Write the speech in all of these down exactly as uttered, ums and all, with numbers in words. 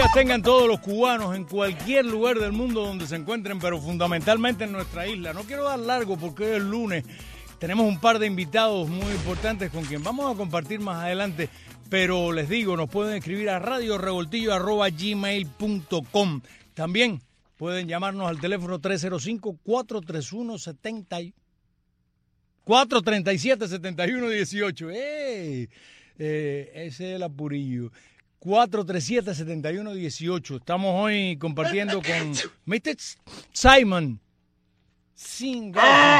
días tengan todos los cubanos en cualquier lugar del mundo donde se encuentren, pero fundamentalmente en nuestra isla. No quiero dar largo porque hoy es lunes. Tenemos un par de invitados muy importantes con quien vamos a compartir más adelante, pero les digo, nos pueden escribir a radio revoltillo arroba gmail punto com. También pueden llamarnos al teléfono tres cero cinco, cuatro tres uno, cuatro tres siete, siete uno uno ocho. ¡Ey! Eh, ese es el apurillo. cuatro tres siete, siete uno uno ocho. Estamos hoy compartiendo con mister Simon Sin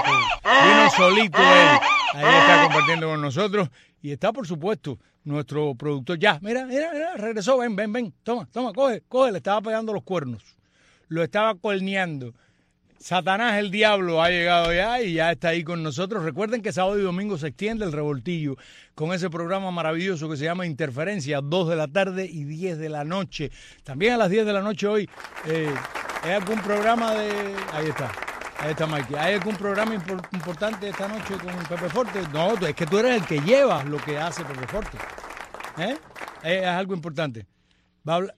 Vino solito él. Ahí está compartiendo con nosotros. Y está, por supuesto, nuestro productor. Ya, mira, mira, mira, regresó. Ven, ven, ven. Toma, toma, coge, coge. Le estaba pegando los cuernos. Lo estaba corneando. Satanás, el diablo, ha llegado ya y ya está ahí con nosotros. Recuerden que sábado y domingo se extiende el revoltillo con ese programa maravilloso que se llama Interferencia, dos de la tarde y diez de la noche. También a las diez de la noche hoy, eh, ¿hay algún programa de...? Ahí está, ahí está Mikey. ¿Hay algún programa impor- importante esta noche con Pepe Forte? No, es que tú eres el que llevas lo que hace Pepe Forte. ¿Eh? Es algo importante. Va a hablar...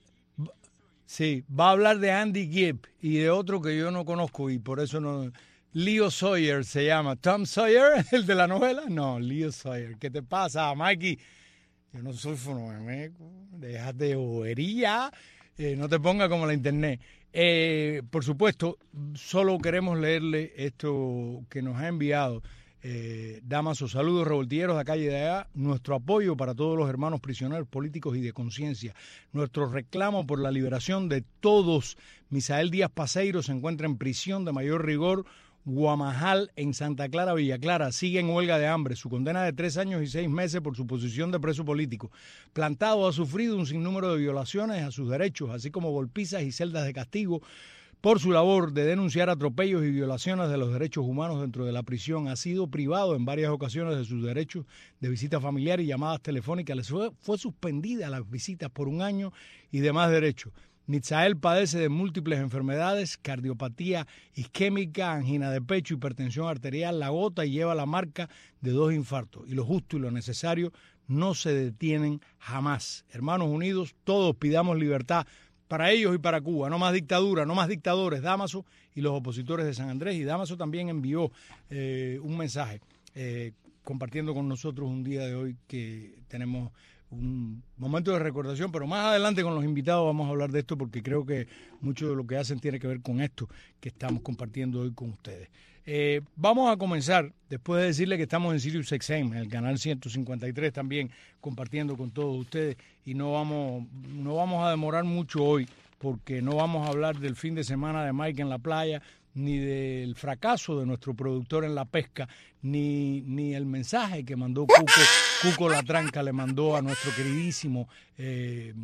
Sí, va a hablar de Andy Gibb y de otro que yo no conozco y por eso no... Leo Sawyer se llama. ¿Tom Sawyer, el de la novela? No, Leo Sawyer. ¿Qué te pasa, Mikey? Yo no soy fonomeco. Déjate de bobería. Eh, no te pongas como la internet. Eh, por supuesto, solo queremos leerle esto que nos ha enviado Eh, Damaso. Saludos revoltilleros de calle de allá, nuestro apoyo para todos los hermanos prisioneros políticos y de conciencia, nuestro reclamo por la liberación de todos. Misael Díaz Paseiro se encuentra en prisión de mayor rigor, Guamajal en Santa Clara, Villa Clara, sigue en huelga de hambre, su condena de tres años y seis meses por su posición de preso político. Plantado ha sufrido un sinnúmero de violaciones a sus derechos, así como golpizas y celdas de castigo, por su labor de denunciar atropellos y violaciones de los derechos humanos dentro de la prisión. Ha sido privado en varias ocasiones de sus derechos de visita familiar y llamadas telefónicas. Les fue, fue suspendida las visitas por un año y demás derechos. Mitzael padece de múltiples enfermedades, cardiopatía isquémica, angina de pecho, hipertensión arterial, la gota y lleva la marca de dos infartos. Y lo justo y lo necesario no se detienen jamás. Hermanos unidos, todos pidamos libertad para ellos y para Cuba, no más dictadura, no más dictadores. Damaso y los opositores de San Andrés. Y Damaso también envió eh, un mensaje eh, compartiendo con nosotros un día de hoy que tenemos un momento de recordación, pero más adelante con los invitados vamos a hablar de esto porque creo que mucho de lo que hacen tiene que ver con esto que estamos compartiendo hoy con ustedes. Eh, vamos a comenzar, después de decirle que estamos en Sirius X M, en el canal ciento cincuenta y tres también, compartiendo con todos ustedes, y no vamos, no vamos a demorar mucho hoy, porque no vamos a hablar del fin de semana de Mike en la playa, ni del fracaso de nuestro productor en la pesca, ni, ni el mensaje que mandó Cuco, Cuco La Tranca, le mandó a nuestro queridísimo eh,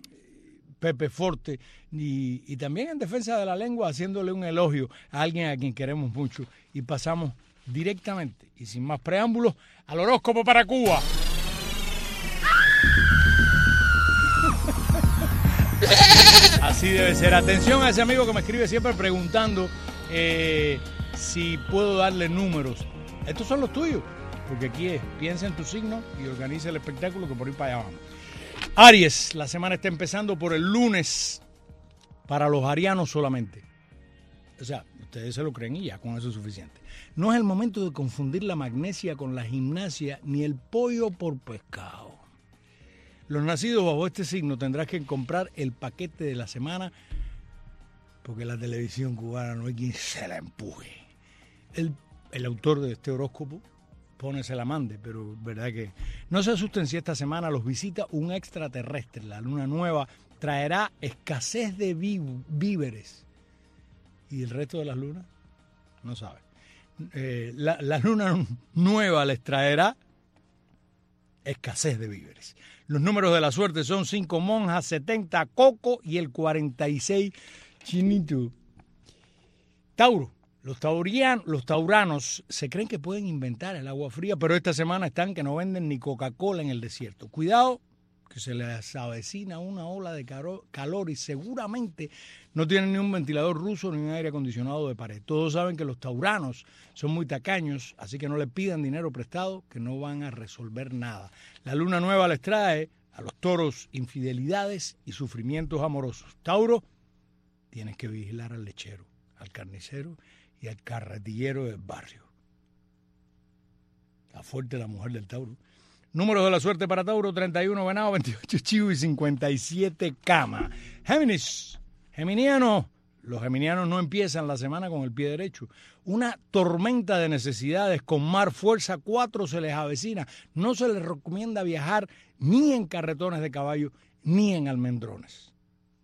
Pepe Forte, y, y también en defensa de la lengua, haciéndole un elogio a alguien a quien queremos mucho. Y pasamos directamente, y sin más preámbulos, al horóscopo para Cuba. Así debe ser. Atención a ese amigo que me escribe siempre preguntando eh, si puedo darle números. Estos son los tuyos, porque aquí es, piensa en tu signo y organiza el espectáculo que por ahí para allá vamos. Aries, la semana está empezando por el lunes para los arianos solamente. O sea, ustedes se lo creen y ya con eso es suficiente. No es el momento de confundir la magnesia con la gimnasia ni el pollo por pescado. Los nacidos bajo este signo tendrán que comprar el paquete de la semana porque la televisión cubana no hay quien se la empuje. El, el autor de este horóscopo pone se la mande, pero verdad que no se asusten si esta semana los visita un extraterrestre. La luna nueva traerá escasez de víveres. ¿Y el resto de las lunas? No sabe. Eh, la, la luna nueva les traerá escasez de víveres. Los números de la suerte son cinco monjas, setenta coco y el cuarenta y seis chinito. Tauro. Los, taurian, los tauranos se creen que pueden inventar el agua fría, pero esta semana están que no venden ni Coca-Cola en el desierto. Cuidado, que se les avecina una ola de calor y seguramente no tienen ni un ventilador ruso ni un aire acondicionado de pared. Todos saben que los tauranos son muy tacaños, así que no le pidan dinero prestado, que no van a resolver nada. La luna nueva les trae A los toros, infidelidades y sufrimientos amorosos. Tauro, tienes que vigilar al lechero, al carnicero y al carretillero del barrio. Está fuerte la mujer del Tauro. Números de la suerte para Tauro: treinta y uno venado, veintiocho chivo y cincuenta y siete cama. Géminis, geminiano. Los geminianos no empiezan la semana con el pie derecho. Una tormenta de necesidades con mar fuerza cuatro se les avecina. No se les recomienda viajar ni en carretones de caballo ni en almendrones.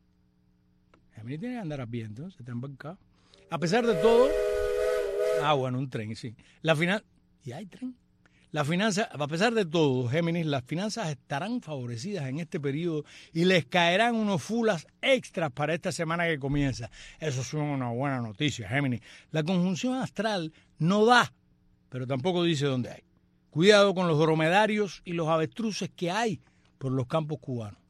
Géminis tiene que andar a pie, entonces, está embarcado. A pesar de todo, ah, bueno, un tren, sí. La final, y hay tren. La finanza, a pesar de todo, Géminis, las finanzas estarán favorecidas en este periodo y les caerán unos fulas extras para esta semana que comienza. Eso es una buena noticia, Géminis. La conjunción astral no da, pero tampoco dice dónde hay. Cuidado con los dromedarios y los avestruces que hay por los campos cubanos.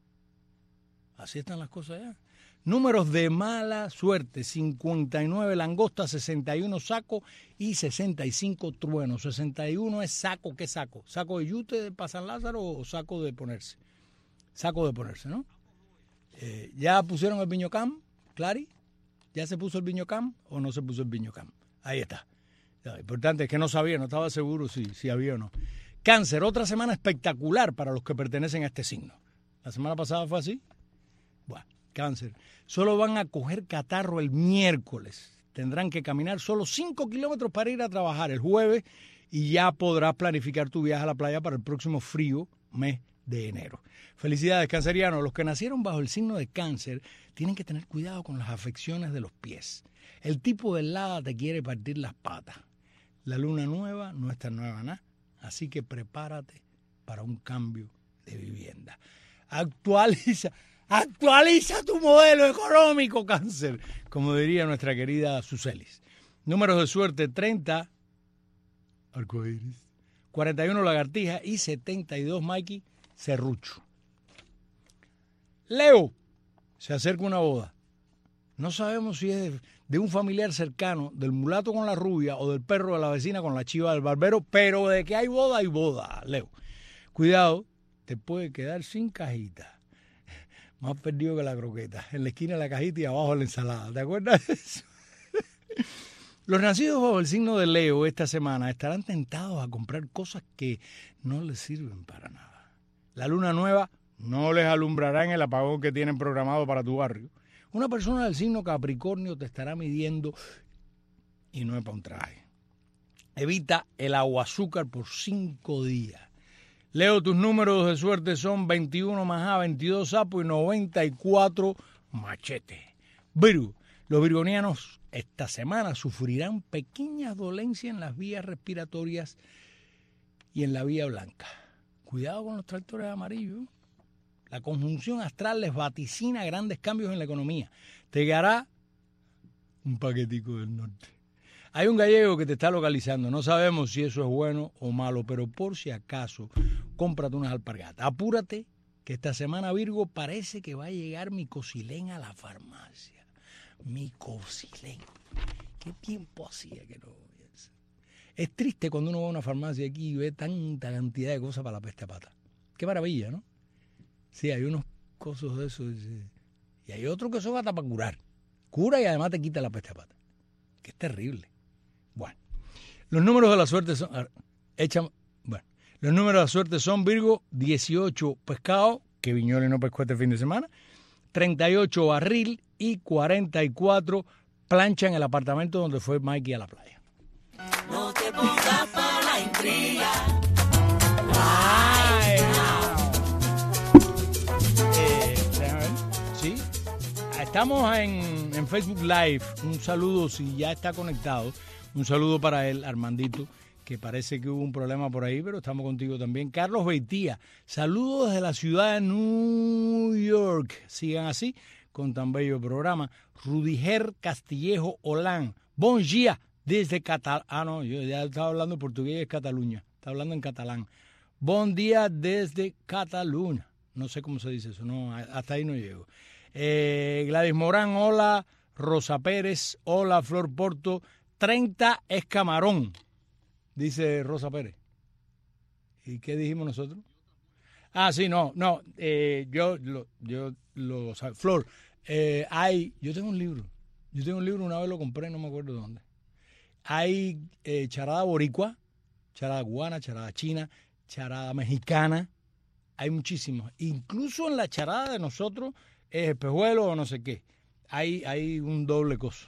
Así están las cosas ya. Números de mala suerte: cincuenta y nueve langosta, sesenta y uno saco y sesenta y cinco trueno. sesenta y uno es saco. ¿Qué saco? ¿Saco de yute para San Lázaro o saco de ponerse? Saco de ponerse, ¿no? Eh, ¿Ya pusieron el Viñocam, Clary? ¿Ya se puso el Viñocam o no se puso el Viñocam? Ahí está. Lo importante es que no sabía, no estaba seguro si, si había o no. Cáncer, otra semana espectacular para los que pertenecen a este signo. ¿La semana pasada fue así? Bueno. Cáncer, solo van a coger catarro el miércoles. Tendrán que caminar solo cinco kilómetros para ir a trabajar el jueves y ya podrás planificar tu viaje a la playa para el próximo frío mes de enero. Felicidades, cancerianos. Los que nacieron bajo el signo de Cáncer tienen que tener cuidado con las afecciones de los pies. El tipo de helada te quiere partir las patas. La luna nueva no está nueva nada, así que prepárate para un cambio de vivienda. Actualiza. Actualiza tu modelo económico, Cáncer, como diría nuestra querida Sucelis. Números de suerte: treinta, arcoíris, cuarenta y uno, lagartija y setenta y dos, Mikey, serrucho. Leo, se acerca una boda. No sabemos si es de, de un familiar cercano, del mulato con la rubia o del perro de la vecina con la chiva del barbero, pero de que hay boda, hay boda, Leo. Cuidado, te puede quedar sin cajita. Más perdido que la croqueta. En la esquina de la cajita y abajo la ensalada. ¿Te acuerdas de eso? Los nacidos bajo el signo de Leo esta semana estarán tentados a comprar cosas que no les sirven para nada. La luna nueva no les alumbrará en el apagón que tienen programado para tu barrio. Una persona del signo Capricornio te estará midiendo y no es para un traje. Evita el agua azúcar por cinco días. Leo, tus números de suerte son veintiuno majá, veintidós sapo y noventa y cuatro machete. Virgo, los virgonianos esta semana sufrirán pequeñas dolencias en las vías respiratorias y en la vía blanca. Cuidado con los tractores amarillos. La conjunción astral les vaticina grandes cambios en la economía. Te llegará un paquetico del norte. Hay un gallego que te está localizando. No sabemos si eso es bueno o malo, pero por si acaso, cómprate unas alpargatas. Apúrate, que esta semana, Virgo, parece que va a llegar mi cocilén a la farmacia. Mi cocilén. ¿Qué tiempo hacía que no voy a hacer? Es triste cuando uno va a una farmacia aquí y ve tanta cantidad de cosas para la peste a pata. Qué maravilla, ¿no? Sí, hay unos cosos de esos. Y hay otros que son hasta para curar. Cura y además te quita la peste a pata. Que es terrible. Bueno, los números de la suerte son... Echa, bueno, los números de la suerte son, Virgo, dieciocho pescado, que Viñoles no pescó este fin de semana, treinta y ocho barril y cuarenta y cuatro plancha en el apartamento donde fue Mikey a la playa. No te pongas para la intriga. Ay, eh, sí, estamos en, en Facebook Live. Un saludo si ya está conectado. Un saludo para él, Armandito, que parece que hubo un problema por ahí, pero estamos contigo también. Carlos Beitía, saludos desde la ciudad de New York. Sigan así con tan bello programa. Rudiger Castillejo Olán, bon dia desde Cataluña. Ah, no, yo ya estaba hablando portugués, es Cataluña. Estaba hablando en catalán. Bon día desde Cataluña. No sé cómo se dice eso, no, hasta ahí no llego. Eh, Gladys Morán, hola. Rosa Pérez, hola. Flor Porto, treinta es camarón, dice Rosa Pérez. ¿Y qué dijimos nosotros? Ah, sí, no, no. Eh, yo, lo, yo, lo, Flor, eh, hay, yo tengo un libro. Yo tengo un libro, una vez lo compré, no me acuerdo dónde. Hay eh, charada boricua, charada cubana, charada china, charada mexicana. Hay muchísimos. Incluso en la charada de nosotros es espejuelo o no sé qué. Hay, hay un doble coso.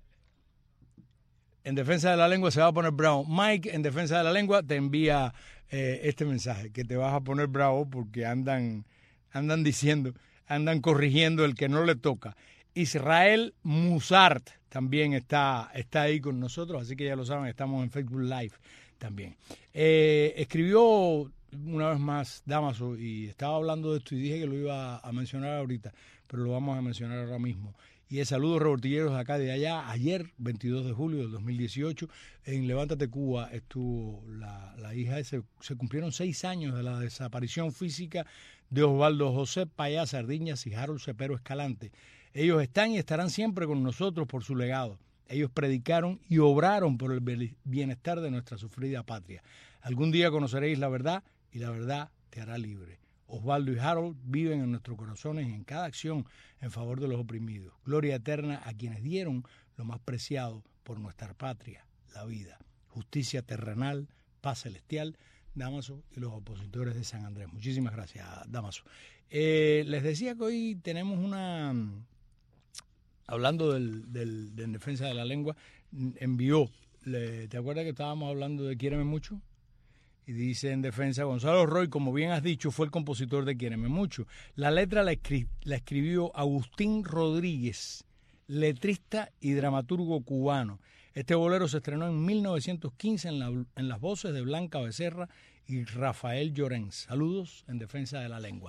En defensa de la lengua se va a poner bravo. Mike, en defensa de la lengua, te envía eh, este mensaje, que te vas a poner bravo porque andan, andan diciendo, andan corrigiendo el que no le toca. Israel Musart también está, está ahí con nosotros, así que ya lo saben, estamos en Facebook Live también. Eh, escribió una vez más Damaso y estaba hablando de esto y dije que lo iba a mencionar ahorita, pero lo vamos a mencionar ahora mismo. Y el saludo revoltilleros de acá de allá. Ayer, veintidós de julio del dos mil dieciocho, en Levántate Cuba estuvo la, la hija, se, se cumplieron seis años de la desaparición física de Osvaldo José Payá Sardiñas y Harold Cepero Escalante. Ellos están y estarán siempre con nosotros por su legado. Ellos predicaron y obraron por el bienestar de nuestra sufrida patria. Algún día conoceréis la verdad y la verdad te hará libre. Osvaldo y Harold viven en nuestros corazones y en cada acción en favor de los oprimidos. Gloria eterna a quienes dieron lo más preciado por nuestra patria, la vida. Justicia terrenal, paz celestial, Damaso y los opositores de San Andrés. Muchísimas gracias, Damaso. Eh, les decía que hoy tenemos una... Hablando del, del, de en defensa de la lengua, envió, le, ¿te acuerdas que estábamos hablando de Quiéreme Mucho? Y dice en defensa, Gonzalo Roy, como bien has dicho, fue el compositor de Quiéreme Mucho. La letra la, escri la escribió Agustín Rodríguez, letrista y dramaturgo cubano. Este bolero se estrenó en mil novecientos quince en, la, en las voces de Blanca Becerra y Rafael Llorens. Saludos en defensa de la lengua.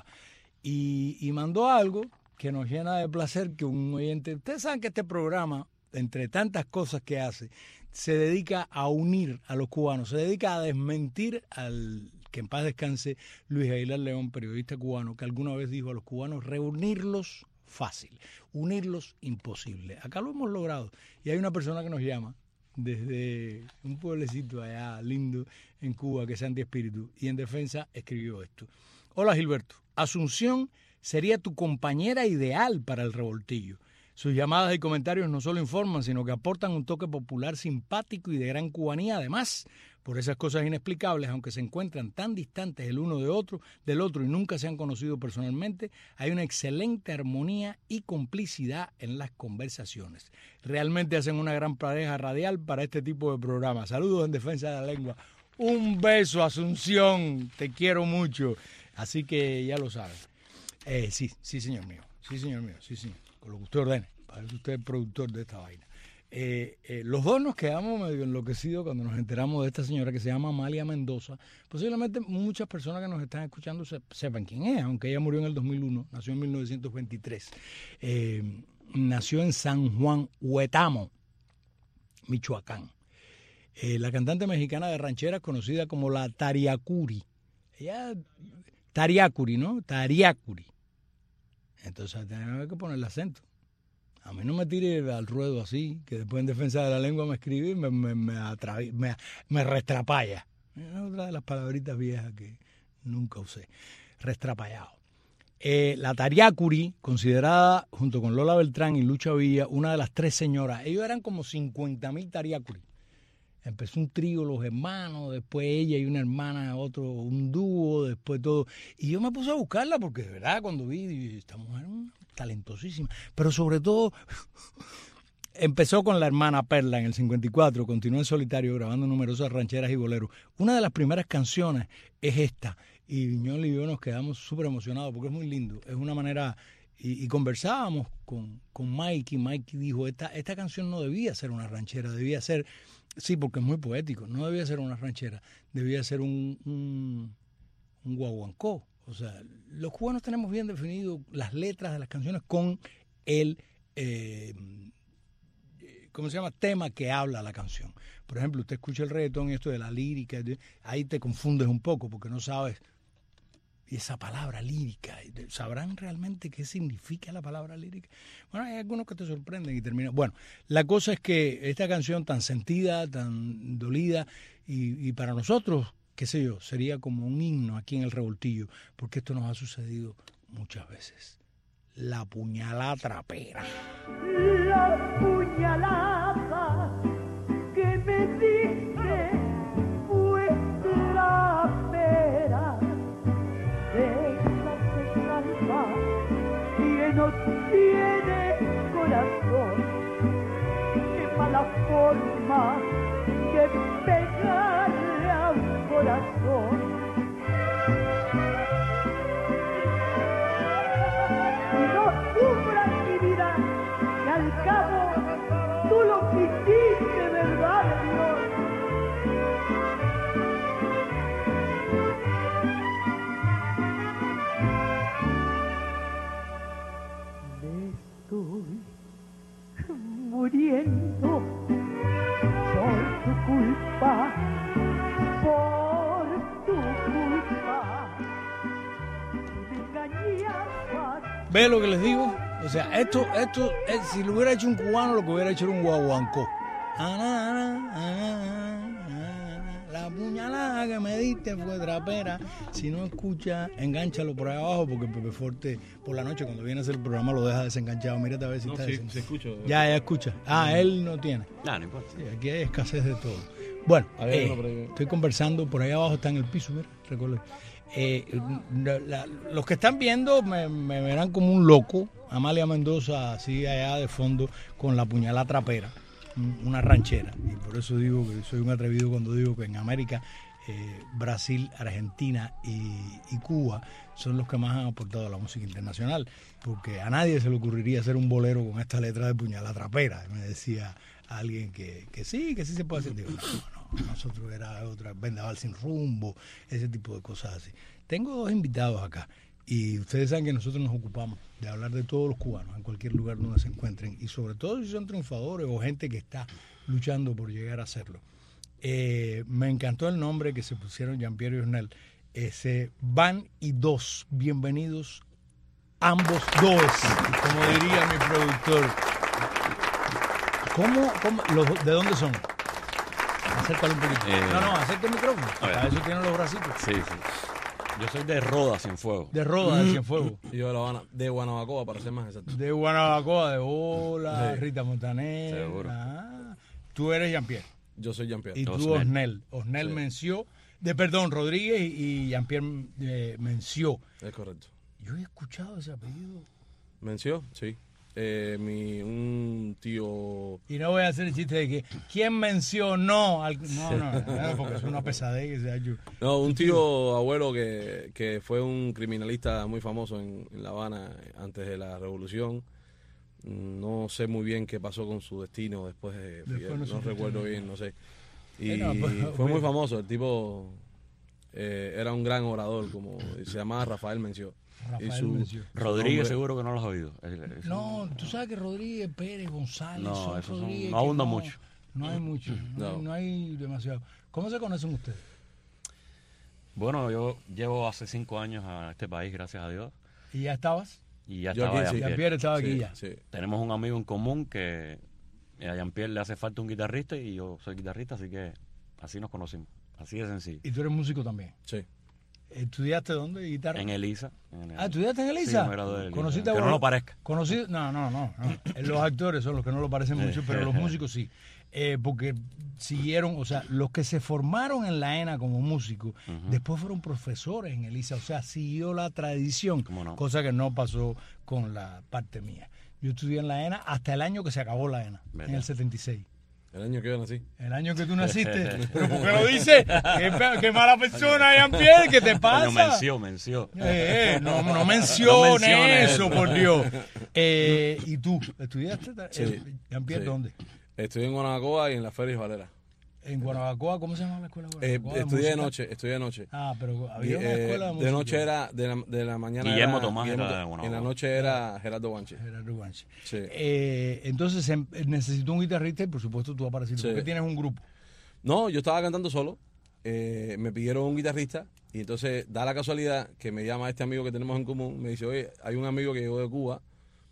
Y, y mandó algo que nos llena de placer que un oyente... Ustedes saben que este programa, entre tantas cosas que hace, se dedica a unir a los cubanos, se dedica a desmentir al que en paz descanse Luis Aguilar León, periodista cubano, que alguna vez dijo a los cubanos reunirlos fácil, unirlos imposible. Acá lo hemos logrado y hay una persona que nos llama desde un pueblecito allá lindo en Cuba que es Santi Espíritu y en defensa escribió esto. Hola Gilberto, Asunción sería tu compañera ideal para el revoltillo. Sus llamadas y comentarios no solo informan, sino que aportan un toque popular simpático y de gran cubanía. Además, por esas cosas inexplicables, aunque se encuentran tan distantes el uno de otro, del otro y nunca se han conocido personalmente, hay una excelente armonía y complicidad en las conversaciones. Realmente hacen una gran pareja radial para este tipo de programas. Saludos en defensa de la lengua. Un beso, Asunción. Te quiero mucho. Así que ya lo sabes. Eh, sí, sí, señor mío. Sí, señor mío. Sí, señor. Con lo que usted ordene. Parece usted el productor de esta vaina. Eh, eh, los dos nos quedamos medio enloquecidos cuando nos enteramos de esta señora que se llama Amalia Mendoza. Posiblemente muchas personas que nos están escuchando se, sepan quién es, aunque ella murió en el dos mil uno, nació en mil novecientos veintitrés. Eh, nació en San Juan, Huetamo, Michoacán. Eh, la cantante mexicana de rancheras conocida como la Tariacuri. Ella, Tariacuri, ¿no? Tariacuri. Entonces tenemos que poner el acento. A mí no me tire al ruedo así, que después en defensa de la lengua me escribe y me, me, me, atravi, me, me restrapalla. Es otra de las palabritas viejas que nunca usé. Restrapallado. Eh, la Tariacuri, considerada junto con Lola Beltrán y Lucha Villa, una de las tres señoras. Ellos eran como cincuenta mil Tariacuri. Empezó un trío, los hermanos, después ella y una hermana, otro, un dúo, después todo. Y yo me puse a buscarla porque de verdad cuando vi, esta mujer es talentosísima. Pero sobre todo, empezó con la hermana Perla en el cincuenta y cuatro, continuó en solitario grabando numerosas rancheras y boleros. Una de las primeras canciones es esta. Y Viñola y yo nos quedamos súper emocionados porque es muy lindo. Es una manera... Y, y conversábamos con, con Mike y Mike dijo, esta, esta canción no debía ser una ranchera, debía ser... Sí, porque es muy poético. No debía ser una ranchera, debía ser un, un, un guaguancó. O sea, los cubanos tenemos bien definido las letras de las canciones con el, eh, ¿cómo se llama? Tema que habla la canción. Por ejemplo, usted escucha el reggaetón y esto de la lírica, ahí te confundes un poco porque no sabes esa palabra lírica. ¿Sabrán realmente qué significa la palabra lírica? Bueno, hay algunos que te sorprenden y terminan. Bueno, la cosa es que esta canción tan sentida, tan dolida, y, y para nosotros qué sé yo, sería como un himno aquí en el Revoltillo, porque esto nos ha sucedido muchas veces. La puñalada trapera. La puñalada que me diste fue trapera, déjate calma, que no tiene corazón, qué mala forma de pegarle a un corazón. Sufras mi vida, que al cabo tú lo quisiste, ¿verdad, Dios? Me estoy muriendo por tu culpa, por tu culpa. Me engañabas. ¿Ves lo que les digo? O sea, esto, esto, eh, si lo hubiera hecho un cubano, lo que hubiera hecho era un guaguancó. La puñalada que me diste fue trapera. Si no escucha, engánchalo por ahí abajo, porque Pepe Forte por la noche cuando viene a hacer el programa lo deja desenganchado. Mírate a ver si no, está sí, desenganchado. se escucha. Ya, ya escucha. Ah, él no tiene. No, no importa. Sí, aquí hay escasez de todo. Bueno, Hay eh, uno por ahí. estoy conversando, por ahí abajo está en el piso, mira, recuerden. Eh, la, la, los que están viendo me, me verán como un loco. Amalia Mendoza así allá de fondo con la puñalada trapera, una ranchera, y por eso digo que soy un atrevido cuando digo que en América eh, Brasil, Argentina y, y Cuba son los que más han aportado a la música internacional, porque a nadie se le ocurriría hacer un bolero con esta letra de puñalada trapera. Me decía alguien que, que sí, que sí se puede hacer. Digo, no, no, nosotros era otra, Vendaval sin rumbo, ese tipo de cosas así. Tengo dos invitados acá y ustedes saben que nosotros nos ocupamos de hablar de todos los cubanos en cualquier lugar donde se encuentren, y sobre todo si son triunfadores o gente que está luchando por llegar a hacerlo. Eh, me encantó el nombre que se pusieron Jean-Pierre y Osnel. Ese Van y Dos. Bienvenidos ambos dos, como diría mi productor. ¿Cómo, cómo los, ¿De dónde son? Acércalo un poquito. Eh, no, no, acércate el micrófono. a ver. Para eso tienen los bracitos. Sí, sí. Yo soy de Roda, Cienfuegos. De Roda, de Cienfuegos. Y yo de La Habana, de Guanabacoa, para ser más exacto. De Guanabacoa, de Ola, Sí. Rita Montaner. Seguro. Ah, tú eres Jean-Pierre. Yo soy Jean-Pierre. Y tú Osnel. Osnel. Osnel Sí. Menció, de perdón, Rodríguez y Jean-Pierre eh, Menció. Es correcto. Yo he escuchado ese apellido. ¿Menció? Sí. Eh, mi, un tío... Y no voy a hacer el chiste de que ¿quién mencionó? Al... No, no, no, porque es una pesadez que se ha hecho. No, un tío abuelo que, que fue un criminalista muy famoso en, en La Habana antes de la revolución. No sé muy bien qué pasó con su destino después de... Después no no supe. recuerdo bien, no sé. Y Eh, no, pues, fue muy pues. famoso. El tipo eh, era un gran orador, como se llamaba Rafael Menció. Rafael Y su- Menció. Rodríguez nombre- seguro que no los has oído. Es- es- No, tú sabes que Rodríguez, Pérez, González, No, son esos son- Rodríguez no que abundan mucho. No hay mucho, no, No. Hay, no hay demasiado. ¿Cómo se conocen ustedes? Bueno, yo llevo hace cinco años a este país, gracias a Dios. ¿Y ya estabas? Y ya Yo estaba aquí sí. Jean-Pierre. Jean-Pierre estaba aquí Sí, ya. sí. Tenemos un amigo en común que a Jean-Pierre le hace falta un guitarrista y yo soy guitarrista, así que así nos conocimos. Así de sencillo. Y tú eres músico también. Sí. ¿Estudiaste dónde? ¿Guitarra? En Elisa. En el- Ah, ¿estudiaste en Sí, Elisa? yo me gradué de Elisa. ¿Conociste a Que no Bob- lo parezca. Conocí, no, no, no, no. Los actores son los que no lo parecen mucho, pero los músicos sí. Eh, porque siguieron, o sea, los que se formaron en la ENA como músicos, después fueron profesores en Elisa, o sea, siguió la tradición, ¿Cómo no? cosa que no pasó con la parte mía. Yo estudié en la ENA hasta el año que se acabó la ENA, en ¿Verdad? el setenta y seis. El año que yo nací. El año que tú naciste. ¿Pero por qué lo dices? ¿Qué, pe- qué mala persona, Jean-Pierre, ¿qué te pasa? Coño, menció, menció. Eh, eh, no, no menciones No menciones eso, eso. por Dios. Eh, ¿Y tú? ¿Estudiaste? Sí. Eh, Jean-Pierre, Sí. ¿dónde? Estudié en Guanabacoa y en la Félix Valera. En Guanabacoa, ¿cómo se llama la escuela? Eh, Guanabacoa, estudié de música? noche, estudié de noche. Ah, pero había una Eh, escuela de música. de noche era, de la, de la mañana Guillermo era Tomás era de Y en la Guanabacoa. noche era Gerardo Guanche. Gerardo Guanche. Sí. Eh, entonces em, necesito un guitarrista y por supuesto tú apareciste. Sí. ¿Por qué tienes un grupo? No, yo estaba cantando solo. eh, me pidieron un guitarrista y entonces da la casualidad que me llama este amigo que tenemos en común. Me dice, oye, hay un amigo que llegó de Cuba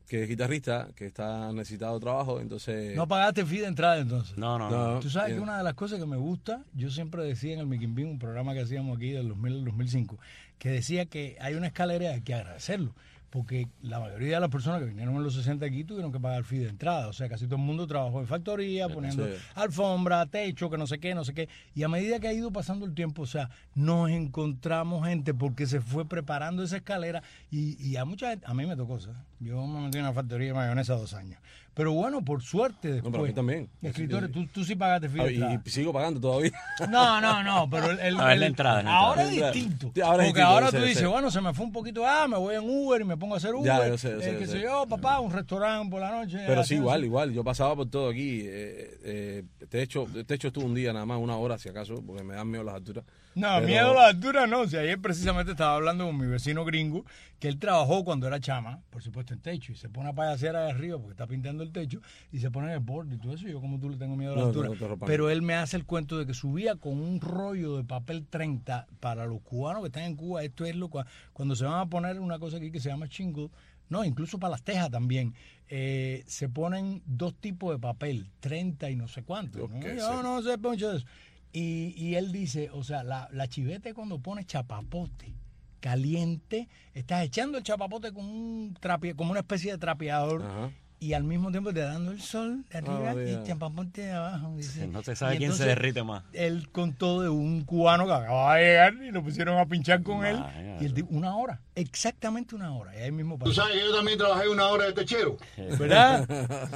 que es guitarrista, que está necesitado de trabajo, entonces... ¿No pagaste fee de entrada entonces? No, no, No. no. Tú sabes Bien. que una de las cosas que me gusta, yo siempre decía en el Miquimbín, un programa que hacíamos aquí del dos mil al dos mil cinco, que decía que hay una escalera y hay que agradecerlo, porque la mayoría de las personas que vinieron en los sesenta aquí tuvieron que pagar fee de entrada, o sea, casi todo el mundo trabajó en factoría, poniendo Sí. alfombra, techo, que no sé qué, no sé qué, y a medida que ha ido pasando el tiempo, o sea, nos encontramos gente porque se fue preparando esa escalera y, y a mucha gente, a mí me tocó, ¿sabes? Yo me metí en una factoría de mayonesa dos años, pero bueno, por suerte después. No, pero a mí también. Escritores, tú, tú sí pagaste fee Ah, de y, entrada. y sigo pagando todavía. No, no, no, pero el, el- Ah, es el- la entrada, es la ahora entrada. es distinto. Sí, ahora es porque distinto, ahora yo tú sé, dices, sé. bueno, se me fue un poquito, ah, me voy en Uber y me pongo a hacer Uber. Ya, yo sé, yo eh, sé, qué yo sé sé. yo, papá, un restaurante por la noche. Pero hacer sí, igual, eso. igual. Yo pasaba por todo aquí. Eh, eh, techo, techo estuvo un día nada más, una hora si acaso, porque me dan miedo las alturas. No, Pero- miedo a la altura no. O sea, ayer precisamente estaba hablando con mi vecino gringo, que él trabajó cuando era chama, por supuesto en techo, y se pone a payasear ahí arriba porque está pintando el techo, y se pone en el borde y todo eso. Yo como tú le tengo miedo a la No, altura. no, no te rompas. Pero él me hace el cuento de que subía con un rollo de papel treinta para los cubanos que están en Cuba. Esto es lo cua- cuando se van a poner una cosa aquí que se llama shingle, no, incluso para las tejas también. eh, se ponen dos tipos de papel, treinta y no sé cuánto. Yo ¿no? qué Yo sé. no sé mucho de eso. Y, y él dice, o sea, la, la chivete cuando pone chapapote caliente, estás echando el chapapote con un trape, como una especie de trapeador, Ajá. y al mismo tiempo te dando el sol de arriba Ah, y mira. el chapapote de abajo. Dice. No se sabe Y quién se entonces, derrite más. Él contó de un cubano que acaba de llegar y lo pusieron a pinchar con él. Imagínate. Y el tipo, una hora, exactamente una hora. Y ahí mismo Tú pasó. sabes que yo también trabajé una hora de techero. ¿Verdad?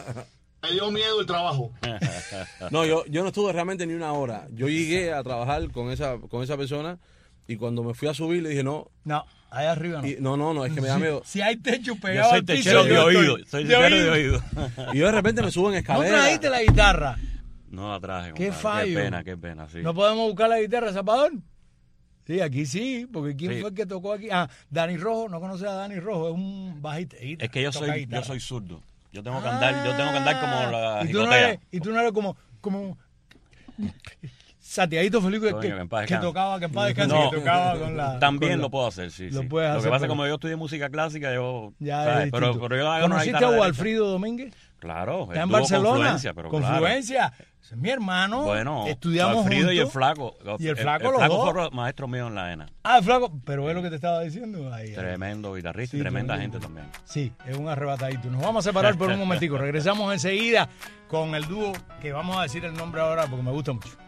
Me dio miedo el trabajo. No, yo, yo no estuve realmente ni una hora. Yo llegué a trabajar con esa, con esa persona y cuando me fui a subir le dije no. No, ahí arriba no. Y, no, no, no, es que me da miedo. Si hay techo Yo pegado soy al piso, techero de yo estoy- oído. Soy de techero de oído. oído. Y yo de repente me subo en ¿No escalera. trajiste la guitarra? No la traje. Qué compadre. fallo. Qué pena, qué pena, sí. ¿No podemos buscar la guitarra, Zapador? Sí, aquí sí, porque ¿quién Sí. fue el que tocó aquí? Ah, Dani Rojo, no conoces a Dani Rojo, es un bajista. Es que yo toca soy, guitarra. yo soy zurdo. Yo tengo que andar, yo tengo que andar como la Ah, y tú no jicotea. eres, y tú no eres como, como Santiaguito Felipe que, Coño, que en paz que descanse. tocaba, que en paz descanse, No, que tocaba con la... También con la- lo puedo hacer, sí, lo sí. puedes Lo que hacer, pasa es que pero- como yo estudié música clásica, yo... Ya ¿sabes? es pero, distinto. pero yo hago una ¿Conociste guitarra a derecha. Walfrido Domínguez? Claro, Está en estuvo Barcelona. Confluencia, pero claro. Confluencia. Ese es mi hermano. Bueno, estudiamos Alfredo y el juntos. flaco. Y el flaco, el, los flaco dos. fue maestro mío en la ENA. Ah, el flaco, pero es lo que te estaba diciendo. Ahí, ahí. Tremendo guitarrista Sí, y tremenda tremendo. gente también. Sí, es un arrebatadito. Nos vamos a separar por un momentico. Regresamos enseguida con el dúo que vamos a decir el nombre ahora porque me gusta mucho.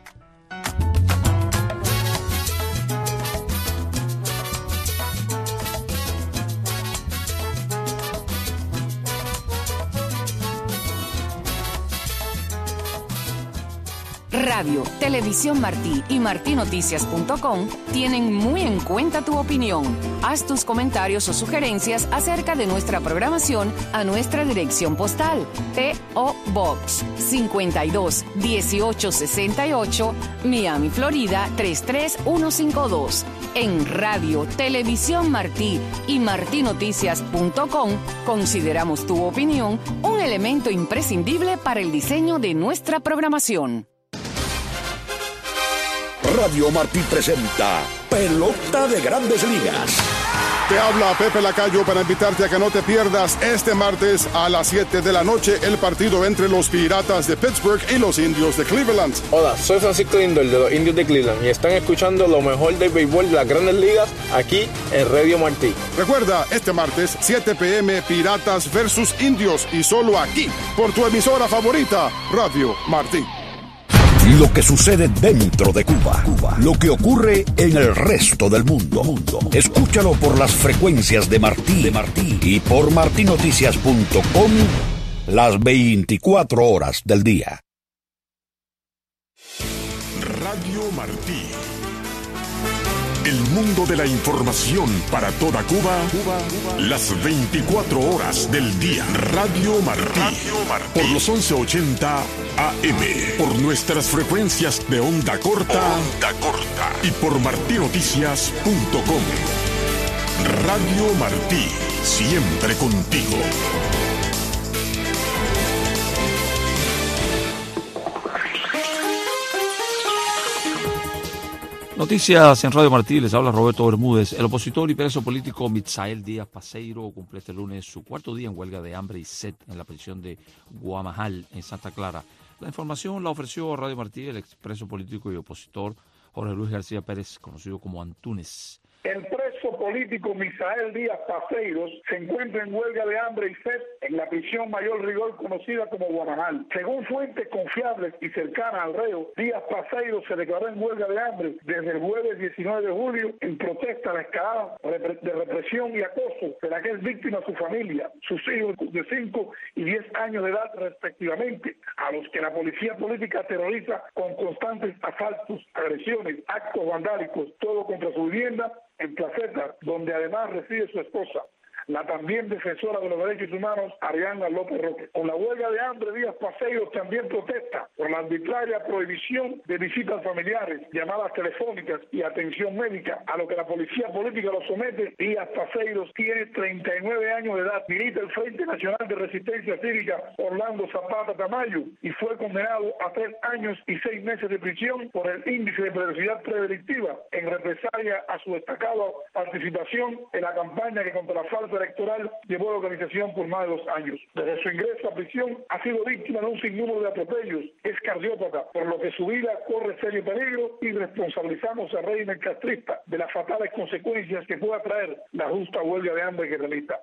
Radio, Televisión Martí y martinoticias punto com tienen muy en cuenta tu opinión. Haz tus comentarios o sugerencias acerca de nuestra programación a nuestra dirección postal. P O. Box cincuenta y dos dieciocho sesenta y ocho, Miami, Florida tres tres uno cinco dos. En Radio, Televisión Martí y martinoticias punto com consideramos tu opinión un elemento imprescindible para el diseño de nuestra programación. Radio Martí presenta Pelota de Grandes Ligas. Te habla Pepe Lacayo para invitarte a que no te pierdas este martes a las siete de la noche el partido entre los Piratas de Pittsburgh y los Indios de Cleveland. Hola, soy Francisco Lindor de los Indios de Cleveland y están escuchando lo mejor del béisbol de las Grandes Ligas aquí en Radio Martí. Recuerda, este martes, siete p m Piratas versus Indios y solo aquí, por tu emisora favorita, Radio Martí. Lo que sucede dentro de Cuba, Cuba, lo que ocurre en el resto del mundo. mundo. Escúchalo por las frecuencias de Martí, de Martí y por martinoticias punto com las veinticuatro horas del día. Radio Martí. El mundo de la información para toda Cuba, Cuba, Cuba. Las veinticuatro horas del día. Radio Martí. Radio Martí. Por los once ochenta A M. Por nuestras frecuencias de onda corta. Onda corta. Y por martinoticias punto com. Radio Martí. Siempre contigo. Noticias en Radio Martí, les habla Roberto Bermúdez. El opositor y preso político Misael Díaz Paseiro cumple este lunes su cuarto día en huelga de hambre y sed en la prisión de Guamajal, en Santa Clara. La información la ofreció a Radio Martí el expreso político y opositor Jorge Luis García Pérez, conocido como Antunes. El preso político Misael Díaz Paseiros se encuentra en huelga de hambre y sed en la prisión mayor rigor conocida como Guamajal. Según fuentes confiables y cercanas al reo, Díaz Paseiros se declaró en huelga de hambre desde el jueves diecinueve de julio en protesta a la escalada de represión y acoso de la que es víctima su familia, sus hijos de cinco y diez años de edad respectivamente, a los que la policía política terroriza con constantes asaltos, agresiones, actos vandálicos, todo contra su vivienda en Placeta, donde además reside su esposa, la también defensora de los derechos humanos, Ariana López Roque. Con la huelga de hambre, Díaz Paseiros también protesta por la arbitraria prohibición de visitas familiares, llamadas telefónicas y atención médica, a lo que la policía política lo somete. Díaz Paseiros tiene treinta y nueve años de edad, milita el Frente Nacional de Resistencia Cívica Orlando Zapata Tamayo y fue condenado a tres años y seis meses de prisión por el índice de peligrosidad predelictiva en represalia a su destacada participación en la campaña que contra la falta electoral llevó a la organización por más de dos años. Desde su ingreso a prisión ha sido víctima de un sinnúmero de atropellos, es cardiópata, por lo que su vida corre serio peligro y responsabilizamos al régimen castrista de las fatales consecuencias que pueda traer la justa huelga de hambre que realiza.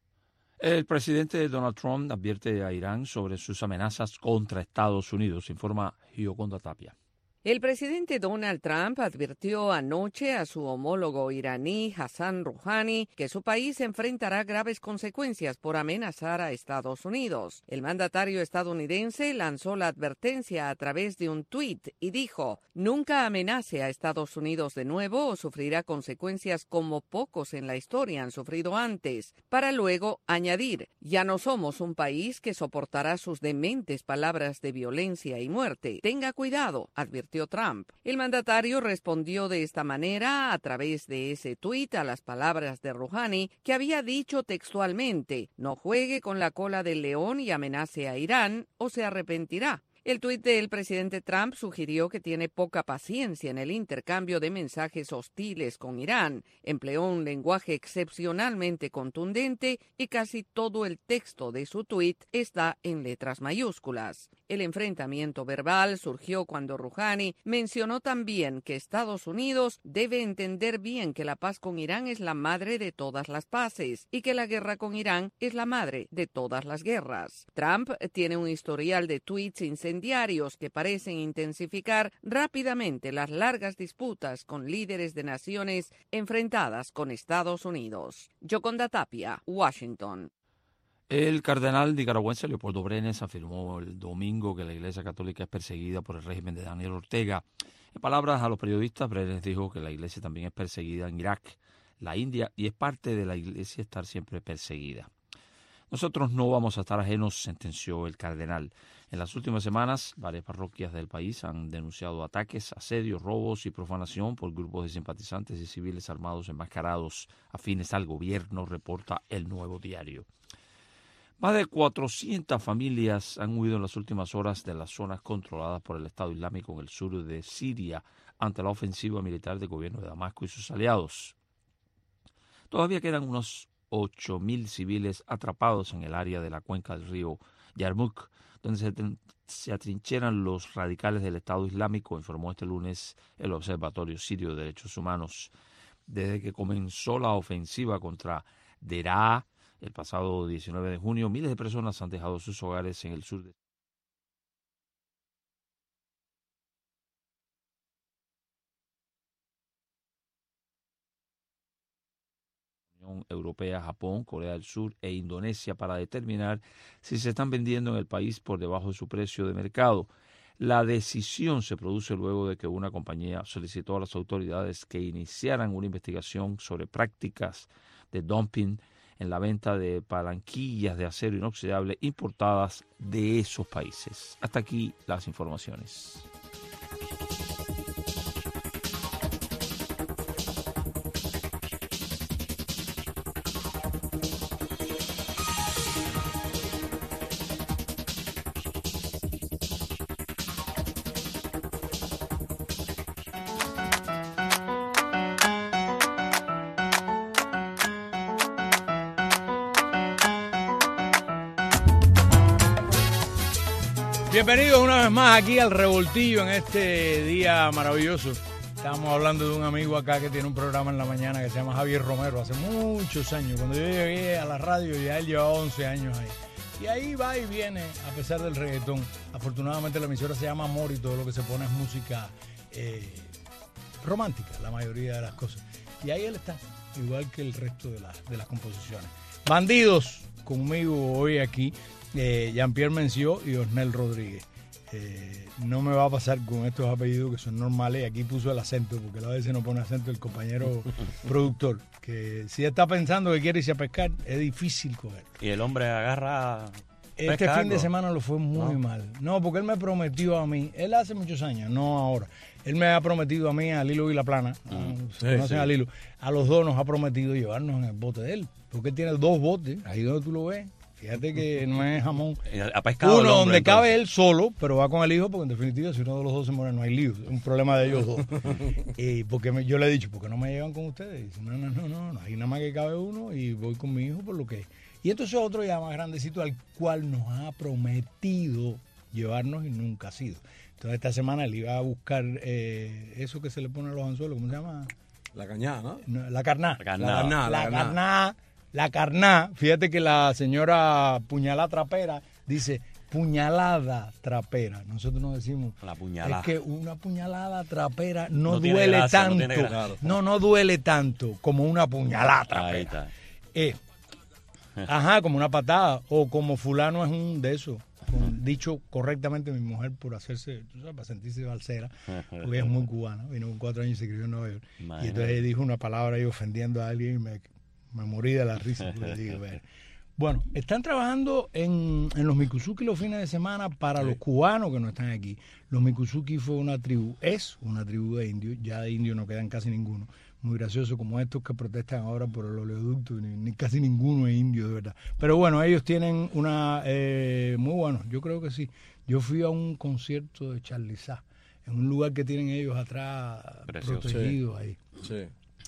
El presidente Donald Trump advierte a Irán sobre sus amenazas contra Estados Unidos, informa Gioconda Tapia. El presidente Donald Trump advirtió anoche a su homólogo iraní Hassan Rouhani que su país enfrentará graves consecuencias por amenazar a Estados Unidos. El mandatario estadounidense lanzó la advertencia a través de un tuit y dijo: «Nunca amenace a Estados Unidos de nuevo o sufrirá consecuencias como pocos en la historia han sufrido antes», para luego añadir: «Ya no somos un país que soportará sus dementes palabras de violencia y muerte. Tenga cuidado», advirtió Trump. El mandatario respondió de esta manera a través de ese tuit a las palabras de Rouhani, que había dicho textualmente: «No juegue con la cola del león y amenace a Irán o se arrepentirá». El tuit del presidente Trump sugirió que tiene poca paciencia en el intercambio de mensajes hostiles con Irán. Empleó un lenguaje excepcionalmente contundente y casi todo el texto de su tuit está en letras mayúsculas. El enfrentamiento verbal surgió cuando Rouhani mencionó también que Estados Unidos debe entender bien que la paz con Irán es la madre de todas las paces y que la guerra con Irán es la madre de todas las guerras. Trump tiene un historial de tuits incendiarios que parecen intensificar rápidamente las largas disputas con líderes de naciones enfrentadas con Estados Unidos. Gioconda Tapia, Washington. El cardenal nicaragüense Leopoldo Brenes afirmó el domingo que la Iglesia Católica es perseguida por el régimen de Daniel Ortega. En palabras a los periodistas, Brenes dijo que la Iglesia también es perseguida en Irak, la India, y es parte de la Iglesia estar siempre perseguida. Nosotros no vamos a estar ajenos, sentenció el cardenal. En las últimas semanas, varias parroquias del país han denunciado ataques, asedios, robos y profanación por grupos de simpatizantes y civiles armados enmascarados afines al gobierno, reporta El Nuevo Diario. Más de cuatrocientas familias han huido en las últimas horas de las zonas controladas por el Estado Islámico en el sur de Siria ante la ofensiva militar del gobierno de Damasco y sus aliados. Todavía quedan unos ocho mil civiles atrapados en el área de la cuenca del río Yarmouk, donde se, se atrincheran los radicales del Estado Islámico, informó este lunes el Observatorio Sirio de Derechos Humanos. Desde que comenzó la ofensiva contra Deraa el pasado diecinueve de junio, miles de personas han dejado sus hogares en el sur de Unión Europea, Japón, Corea del Sur e Indonesia para determinar si se están vendiendo en el país por debajo de su precio de mercado. La decisión se produce luego de que una compañía solicitó a las autoridades que iniciaran una investigación sobre prácticas de dumping en la venta de palanquillas de acero inoxidable importadas de esos países. Hasta aquí las informaciones. Bienvenidos una vez más aquí al Revoltillo en este día maravilloso. Estamos hablando de un amigo acá que tiene un programa en la mañana que se llama Javier Romero, hace muchos años. Cuando yo llegué a la radio ya él llevaba once años ahí. Y ahí va y viene a pesar del reggaetón. Afortunadamente la emisora se llama Amor y todo lo que se pone es música eh, romántica, la mayoría de las cosas. Y ahí él está, igual que el resto de, la, de las composiciones. Bandidos, conmigo hoy aquí, eh, Jean-Pierre Menció y Osnel Rodríguez. Eh, no me va a pasar con estos apellidos que son normales. Aquí puso el acento, porque a veces no pone acento el compañero productor. Que si está pensando que quiere irse a pescar, es difícil coger. Y el hombre agarra. Este fin algo. de semana lo fue muy no. mal. No, porque él me prometió a mí, él hace muchos años, no ahora. Él me ha prometido a mí, a Lilo y la Plana, mm. se sí, conocen sí. a Lilo, a los dos nos ha prometido llevarnos en el bote de él. Porque él tiene dos botes, ahí donde tú lo ves. Fíjate que no es jamón. Ha pescado Uno el hombre, donde entonces. cabe él solo, pero va con el hijo, porque en definitiva si uno de los dos se muere no hay lío. Es un problema de ellos dos. Y porque me, yo le he dicho, ¿por qué no me llevan con ustedes? Y dice, no, no, no, no, no, hay nada más que cabe uno y voy con mi hijo por lo que es. Y entonces otro ya más grandecito al cual nos ha prometido llevarnos y nunca ha sido. Entonces esta semana él iba a buscar eh, eso que se le pone a los anzuelos, ¿cómo se llama? La cañada, ¿no? no la carná. La carná. La carná. La carná. La carná, fíjate que la señora puñalada trapera dice puñalada trapera. Nosotros no decimos. La puñalada. Es que una puñalada trapera no, no duele gracia, tanto. No, no, no duele tanto como una puñalada trapera. Ahí está. Eh, ajá, como una patada. O como fulano es un de esos. Con, dicho correctamente mi mujer por hacerse, tú sabes, para sentirse balsera, porque ella es muy cubana. Vino con cuatro años y se crió en Nueva York. Imagínate. Y entonces dijo una palabra ahí ofendiendo a alguien y me. Me morí de la risa. Digo, bueno, están trabajando en, en los Mikusuki los fines de semana para sí. los cubanos que no están aquí. Los Mikusuki fue una tribu, es una tribu de indios, ya de indios no quedan casi ninguno. Muy gracioso como estos que protestan ahora por el oleoducto, ni, ni casi ninguno es indio de verdad. Pero bueno, ellos tienen una, eh, muy bueno, yo creo que sí. Yo fui a un concierto de Charly Sá, en un lugar que tienen ellos atrás, precioso, protegido sí. ahí. Sí.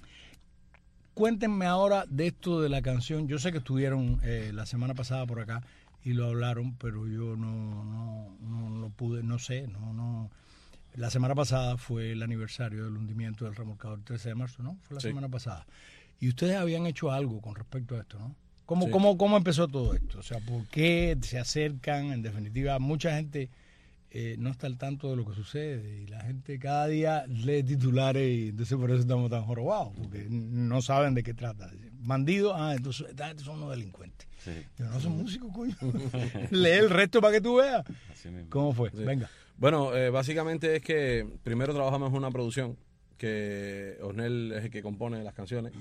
Cuéntenme ahora de esto de la canción. Yo sé que estuvieron eh, la semana pasada por acá y lo hablaron, pero yo no, no, no lo pude, no sé, no, no. La semana pasada fue el aniversario del hundimiento del remolcador, trece de marzo, ¿no? Fue la sí. semana pasada. Y ustedes habían hecho algo con respecto a esto, ¿no? ¿Cómo, sí. cómo, cómo empezó todo esto? O sea, ¿por qué se acercan? En definitiva, mucha gente eh, no está al tanto de lo que sucede y la gente cada día lee titulares y entonces por eso estamos tan jorobados, porque no saben de qué trata. Bandidos, ah, entonces estos son unos delincuentes. Sí. Yo no soy músico, coño. Lee el resto para que tú veas. ¿Cómo fue? Sí. Venga. Bueno, eh, básicamente es que primero trabajamos en una producción que Osnel es el que compone las canciones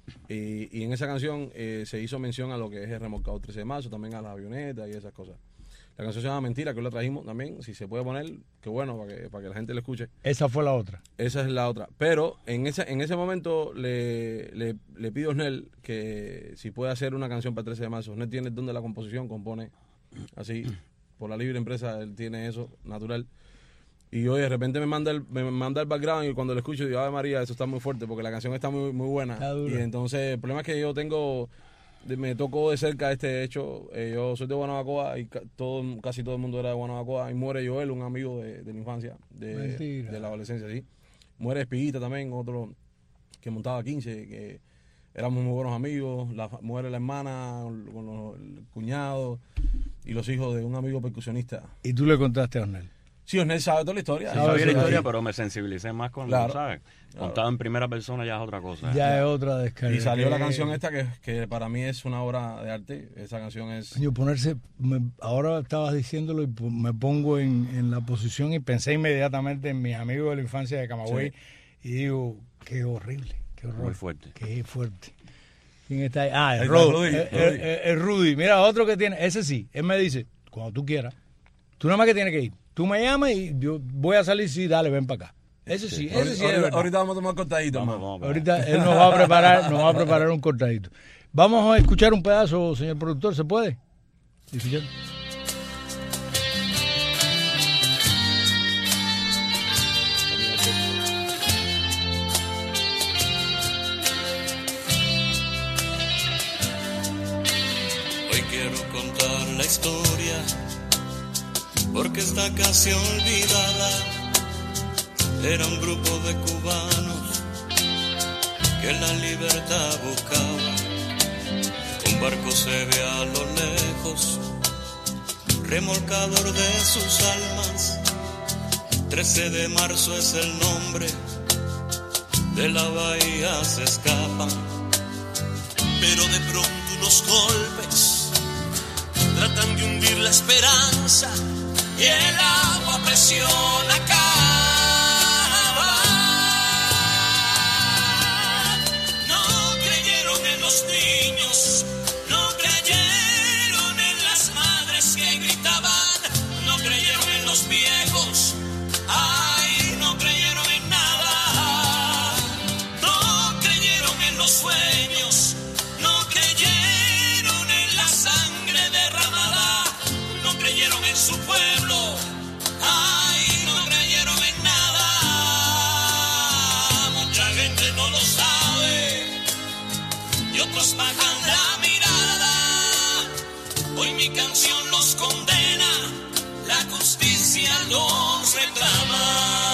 y, y en esa canción eh, se hizo mención a lo que es el remolcador trece de marzo, también a la avioneta y esas cosas. La canción se llama Mentira, que hoy la trajimos también. Si se puede poner, qué bueno, para que, para que la gente la escuche. Esa fue la otra. Esa es la otra. Pero en ese, en ese momento le, le, le pido a Osnel que si puede hacer una canción para trece de marzo. Osnel tiene el don de la composición, compone así, por la libre empresa, él tiene eso, natural. Y hoy de repente me manda el, me manda el background y cuando lo escucho digo, Ave María, eso está muy fuerte porque la canción está muy, muy buena. Y entonces el problema es que yo tengo... Me tocó de cerca este hecho. Eh, yo soy de Guanabacoa y ca todo, casi todo el mundo era de Guanabacoa. Y muere Joel, un amigo de, de la infancia, de, de la adolescencia, sí. Muere Espiguita también, otro que montaba quince, que éramos muy buenos amigos. La, muere la hermana, con los, el cuñado y los hijos de un amigo percusionista. ¿Y tú le contaste a Osnel? Sí, Osnel sabe toda la historia. Sí, sabía la historia, pero me sensibilicé más con claro, lo ¿sabes? Claro. Contado en primera persona ya es otra cosa. Ya claro. es otra descarga. Y salió la canción esta que, que para mí es una obra de arte. Esa canción es... Yo ponerse, me, ahora estabas diciéndolo y me pongo en, en la posición y pensé inmediatamente en mis amigos de la infancia de Camagüey sí. y digo, qué horrible, qué horror. Muy fuerte. Qué fuerte. ¿Quién está ahí? Ah, el, Rudy, el, el, el, el Rudy. Mira, otro que tiene, ese sí, él me dice, cuando tú quieras, tú nada más que tienes que ir. Tú me llamas y yo voy a salir, sí, dale, ven para acá. Ese sí, sí ese ahorita, sí. Ahorita, ahorita vamos a tomar cortadito. Vamos, vamos, vamos. Ahorita él nos va a preparar, nos va a preparar un cortadito. Vamos a escuchar un pedazo, señor productor, ¿se puede? ¿Escuchar? Hoy quiero contar la historia, porque porque está casi olvidada. Era un grupo de cubanos que la libertad buscaba. Un barco se ve a lo lejos, remolcador de sus almas. trece de marzo es el nombre, de la bahía se escapan. Pero de pronto unos golpes tratan de hundir la esperanza y el agua a presión acaba. No creyeron en los niños, no creyeron en las madres que gritaban, no creyeron en los viejos, ay, no creyeron en nada, no creyeron en los sueños, no creyeron en la sangre derramada, no creyeron en su pueblo, ay, no creyeron en nada. Mucha gente no lo sabe y otros bajan la mirada. Hoy mi canción los condena, la justicia los reclama.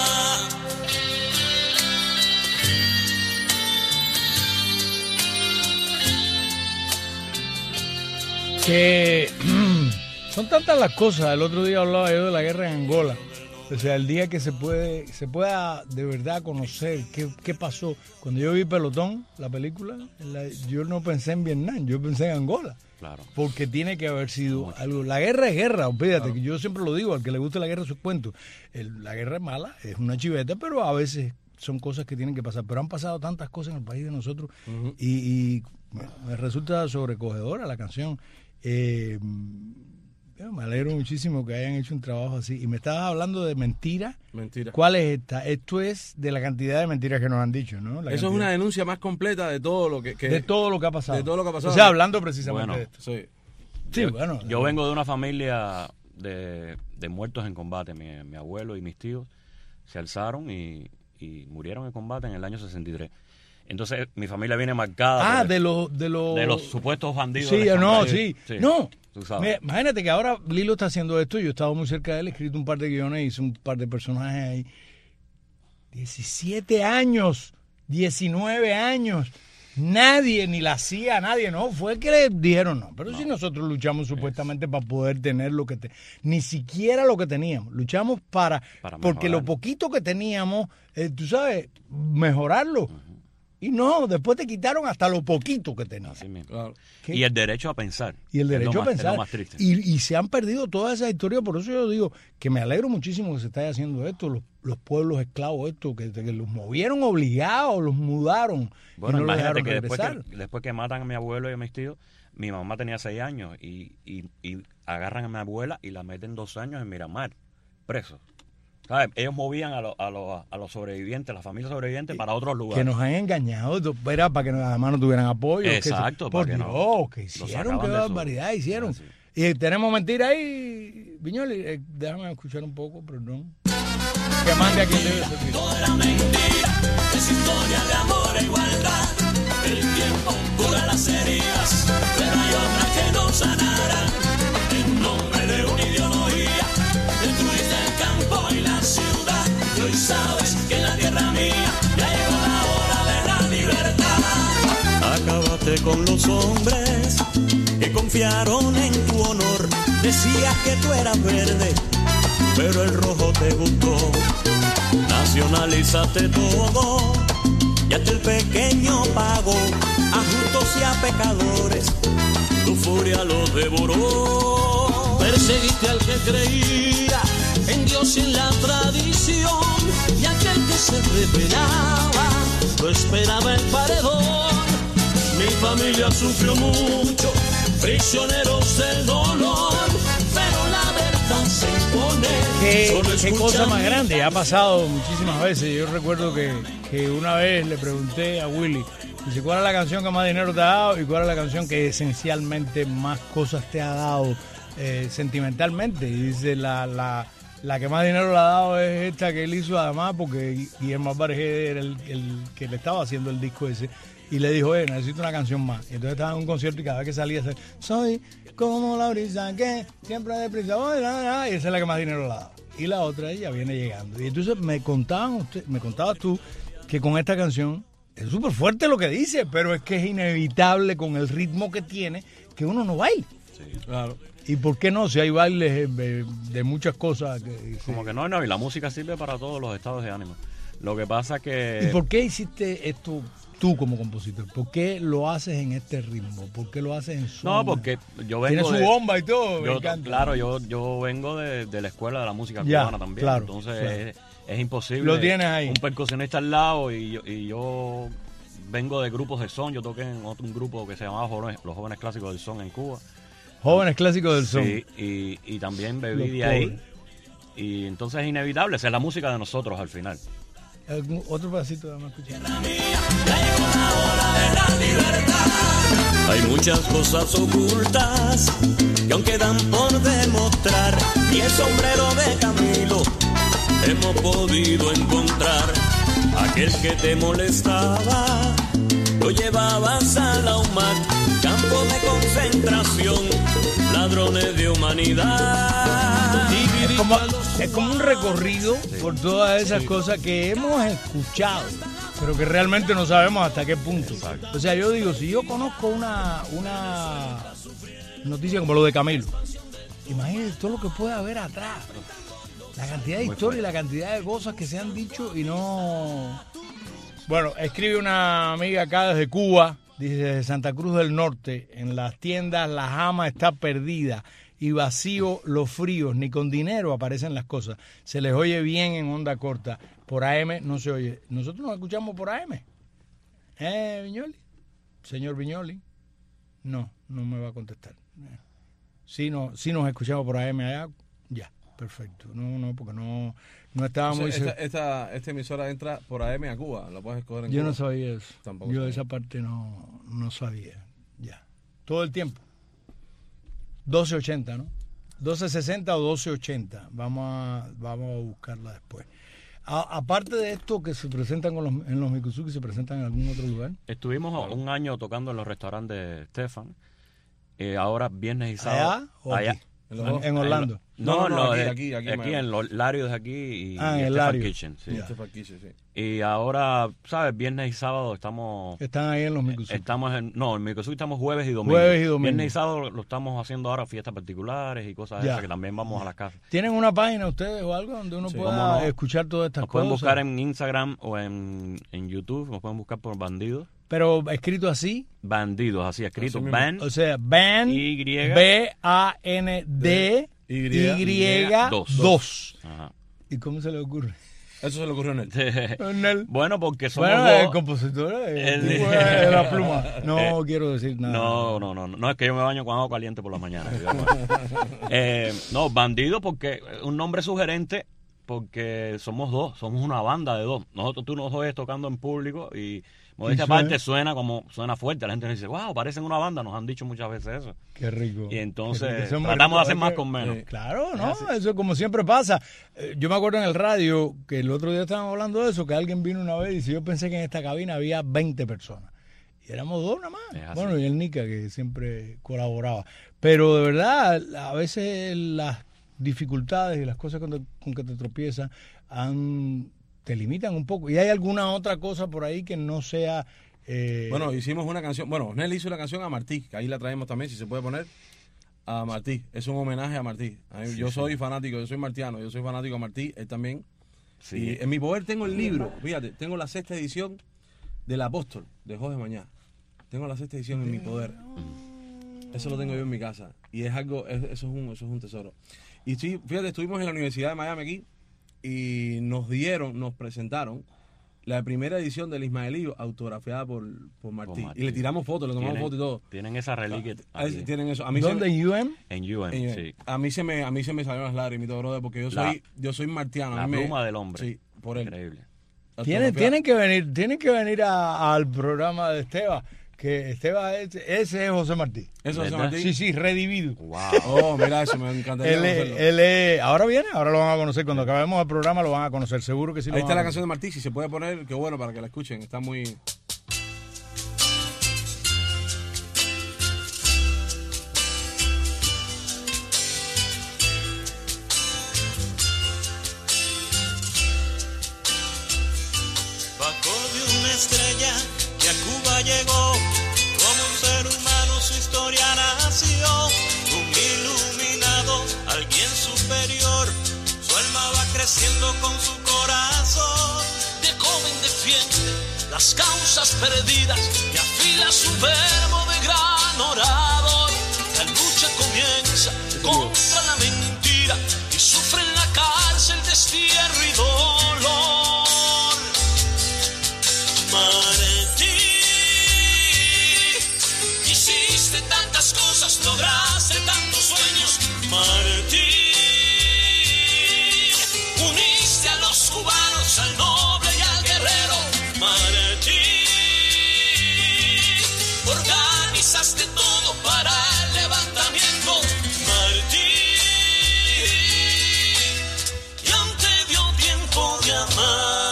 Que son tantas las cosas. El otro día hablaba yo de la guerra en Angola. O sea, el día que se puede se pueda de verdad conocer qué, qué pasó. Cuando yo vi Pelotón, la película, la, yo no pensé en Vietnam, yo pensé en Angola. Claro. Porque tiene que haber sido Mucho. algo. La guerra es guerra, olvídate, claro. que yo siempre lo digo, al que le guste la guerra sus cuentos. El, la guerra es mala, es una chiveta, pero a veces son cosas que tienen que pasar. Pero han pasado tantas cosas en el país de nosotros uh-huh. y, y bueno, me resulta sobrecogedora la canción. Eh, me alegro muchísimo que hayan hecho un trabajo así. Y me estabas hablando de mentiras. Mentira. ¿Cuál es esta? Esto es de la cantidad de mentiras que nos han dicho, ¿no? La Eso cantidad. es una denuncia más completa de todo lo que, que... De todo lo que ha pasado. De todo lo que ha pasado. O sea, hablando precisamente bueno, de esto. Sí. Sí, yo, bueno. Yo vengo de una familia de, de muertos en combate. Mi, mi abuelo y mis tíos se alzaron y, y murieron en combate en el año sesenta y tres. Entonces, mi familia viene marcada. Ah, de los de los de los supuestos bandidos. Sí, no, sí. sí. No. Mira, imagínate que ahora Lilo está haciendo esto. Yo he estado muy cerca de él, he escrito un par de guiones, hice un par de personajes ahí. diecisiete años, diecinueve años. Nadie, ni la C I A, nadie, no. Fue que le dijeron no. Pero no. si nosotros luchamos supuestamente es. para poder tener lo que te, ni siquiera lo que teníamos. Luchamos para, para porque lo poquito que teníamos, eh, tú sabes, mejorarlo. Uh-huh. Y no, después te quitaron hasta lo poquito que tenías. Así mismo. Claro. Y el derecho a pensar. Y el derecho más, a pensar. Es lo más triste. Y, y se han perdido todas esas historias. Por eso yo digo que me alegro muchísimo que se esté haciendo esto. Los, los pueblos esclavos, esto, que, que los movieron obligados, los mudaron. Bueno, y no imagínate los que después, que después que matan a mi abuelo y a mis tíos, mi mamá tenía seis años y, y, y agarran a mi abuela y la meten dos años en Miramar, preso. ¿Sabes? Ellos movían a, lo, a, lo, a los sobrevivientes, las familias sobrevivientes, para otros lugares. Que nos han engañado, era para que además no tuvieran apoyo. Exacto. Que, por que Dios, no, que hicieron, qué barbaridad hicieron. Ah, sí. Y tenemos mentira ahí, Viñoli, eh, déjame escuchar un poco, perdón. Que mande a quien debe servir. Todo era mentira, es historia de amor e igualdad. El tiempo cura las heridas, pero hay otras que no sanarán. En nombre de una ideología, destruiste el campo y la ciudad. Y hoy sabes que en la tierra mía ya llegó la hora de la libertad. Acabaste con los hombres que confiaron en tu honor. Decías que tú eras verde, pero el rojo te gustó. Nacionalizaste todo y hasta el pequeño pagó a justos y a pecadores. Tu furia los devoró. Perseguiste al que creía en Dios y en la tradición, y aquel que se rebelaba lo esperaba el paredón. Mi familia sufrió mucho, prisioneros del dolor, pero la verdad se impone. ¿Qué, qué cosa más grande? Ha pasado muchísimas veces. Yo recuerdo que, que una vez le pregunté a Willy, dice, ¿cuál es la canción que más dinero te ha dado y cuál es la canción que esencialmente más cosas te ha dado eh, sentimentalmente? Y dice, la, la, la que más dinero le ha dado es esta que él hizo, además porque Guillermo Álvarez era el, el que le estaba haciendo el disco ese. y le dijo, eh, necesito una canción más. Y entonces estaba en un concierto y cada vez que salía, se, soy como la brisa que siempre deprisa voy, la, la, y esa es la que más dinero le da. Y la otra, ella viene llegando. Y entonces me contaban usted, me contabas tú que con esta canción es súper fuerte lo que dice, pero es que es inevitable con el ritmo que tiene que uno no baile. Sí, claro. ¿Y por qué no? Si hay bailes de, de muchas cosas. Que, Como sí. que no, no, y la música sirve para todos los estados de ánimo. Lo que pasa que... ¿Y por qué hiciste esto tú como compositor? ¿Por qué lo haces en este ritmo? ¿Por qué lo haces en su... No, porque yo vengo Tiene su de- bomba y todo, me yo- encanta. Claro, yo, yo vengo de, de la escuela de la música Ya, cubana también. claro, entonces claro. Es, es imposible. Lo tienes ahí. Un percusionista al lado y yo, y yo vengo de grupos de son. Yo toqué en otro un grupo que se llamaba Jóvenes- Los Jóvenes Clásicos del Son en Cuba. Jóvenes Clásicos del Son. Sí, y, y también bebí Los de ahí. pobres. Y entonces es inevitable, esa es la música de nosotros al final. ¿Algún otro pedacito de más escuchar? Hay muchas cosas ocultas que aún quedan por demostrar. Y el sombrero de Camilo hemos podido encontrar. Aquel que te molestaba lo llevabas a la UMAC, campo de concentración, ladrones de humanidad. Es como, es como un recorrido por todas esas cosas que hemos escuchado, pero que realmente no sabemos hasta qué punto. O sea, yo digo, si yo conozco una, una noticia como lo de Camilo, imagínate todo lo que puede haber atrás. La cantidad de historias y la cantidad de cosas que se han dicho y no... Bueno, escribe una amiga acá desde Cuba, dice, desde Santa Cruz del Norte, en las tiendas la jama está perdida y vacío los fríos, ni con dinero aparecen las cosas. Se les oye bien en onda corta, por A M no se oye. Nosotros nos escuchamos por A M. ¿Eh, Viñoli? Señor Viñoli. No, no me va a contestar. Sí, no, sí nos escuchamos por A M allá, ya, perfecto. No, no, porque no, no estaba muy... Esta, esta, esta emisora entra por A M a Cuba, la puedes escoger en Yo Cuba. no sabía eso. Tampoco Yo sabía. esa parte no, no sabía. Ya. Todo el tiempo. doce ochenta, ¿no? doce sesenta o doce ochenta. Vamos a, vamos a buscarla después. A- aparte de esto que se presentan con los, en los Mikusuki, ¿se presentan en algún otro lugar? Estuvimos un año tocando en los restaurantes de Stefan. Eh, ahora viernes y sábado. ¿Allá o aquí? ¿En los dos? En Orlando. No, No, no, no, aquí, eh, aquí, aquí, aquí Miami. en los Larios de aquí y, Ah, y en el Stefan Lario. Kitchen. Sí. Ya. Stefan Kitchen, sí. Y ahora, ¿sabes? Viernes y sábado estamos... Están ahí en los Mikusuki. Estamos en, no, en Mikusuki estamos jueves y domingo. Jueves y domingo. Viernes y sábado lo, lo estamos haciendo ahora fiestas particulares y cosas Ya. esas que también vamos a las casas. ¿Tienen una página ustedes o algo donde uno Sí. pueda ¿Cómo no? escuchar todas estas Nos cosas? pueden buscar en Instagram o en, en YouTube, nos pueden buscar por Bandidos. Pero escrito así. Bandidos, así escrito. Así mismo. Ban, O sea, Band, Y. B A N D Y dos. Ajá. ¿Y cómo se le ocurre? Eso se le ocurrió a él. En el- Bueno, porque somos Bueno, dos. el compositor el El- tipo de la pluma. No Eh, quiero decir nada. No, no, no, no, no, es que yo me baño con agua caliente por la mañana. digamos. eh, no, Bandido porque un nombre sugerente porque somos dos, somos una banda de dos. Nosotros tú nos oyes tocando en público y modestia Y suena- aparte suena como suena fuerte. La gente nos dice, wow, parecen una banda. Nos han dicho muchas veces eso. Qué rico. Y entonces Qué rico. Eso es muy tratamos de rico. hacer Es más que- con menos. eh, Claro, ¿no? Eso como siempre pasa. Eh, Yo me acuerdo en el radio que el otro día estábamos hablando de eso, que alguien vino una vez y dice, yo pensé que en esta cabina había veinte personas. Y éramos dos nada Es más. así. Bueno, y el Nica que siempre colaboraba. Pero de verdad, a veces las dificultades y las cosas con, con que te tropiezas han, te limitan un poco. Y hay alguna otra cosa por ahí que no sea... eh, Bueno, hicimos una canción. Bueno, Nel hizo una canción a Martí, que ahí la traemos también, si se puede poner. A Martí. Es un homenaje a Martí. A mí- Sí, yo sí. soy fanático, yo soy martiano, yo soy fanático a Martí, él también. Sí. Y en mi poder tengo el libro, fíjate, tengo la sexta edición del Apóstol, de Jorge Mañá. Tengo la sexta edición en mi poder. Eso lo tengo yo en mi casa. Y es algo, es- eso, es un, eso es un tesoro. Y sí, fíjate, estuvimos en la Universidad de Miami aquí y nos dieron, nos presentaron la primera edición del Ismaelío autografiada por, por Martí. Martí. Y le tiramos fotos, le tomamos Tienen- fotos y todo. Tienen esa reliquia. Ah, aquí. tienen eso. A mí ¿Dónde? se me, ¿En U M? En U M, en- sí. a mí se me, a mí se me salieron las lágrimas, brother, porque yo La- soy, yo soy martiano. a La mí me- pluma del hombre. Sí, por él. Increíble. Tienen, Autografiada. tienen que venir, tienen que venir a- al programa de Esteban, que Esteban es- ese es José Martí. ¿Eso es José ¿Verdad? Martí? Sí, sí, redivido. Wow. Oh, mira eso, me encantaría Él es, conocerlo. él es, ahora viene, ahora lo van a conocer. Cuando acabemos el programa lo van a conocer, seguro que sí. Lo Ahí van está a la conocer. canción de Martí, si se puede poner, qué bueno para que la escuchen, está muy... llegó, como un ser humano su historia nació, un iluminado, alguien superior, su alma va creciendo con su corazón. De joven defiende las causas perdidas y afila su verbo de gran orador. La lucha comienza contra la mentira y sufre en la cárcel destierro y dolor. Martí, hiciste tantas cosas, lograste tantos sueños. Martí, uniste a los cubanos, al noble y al guerrero. Martí, organizaste todo para el levantamiento. Martí, y aún te dio tiempo de amar.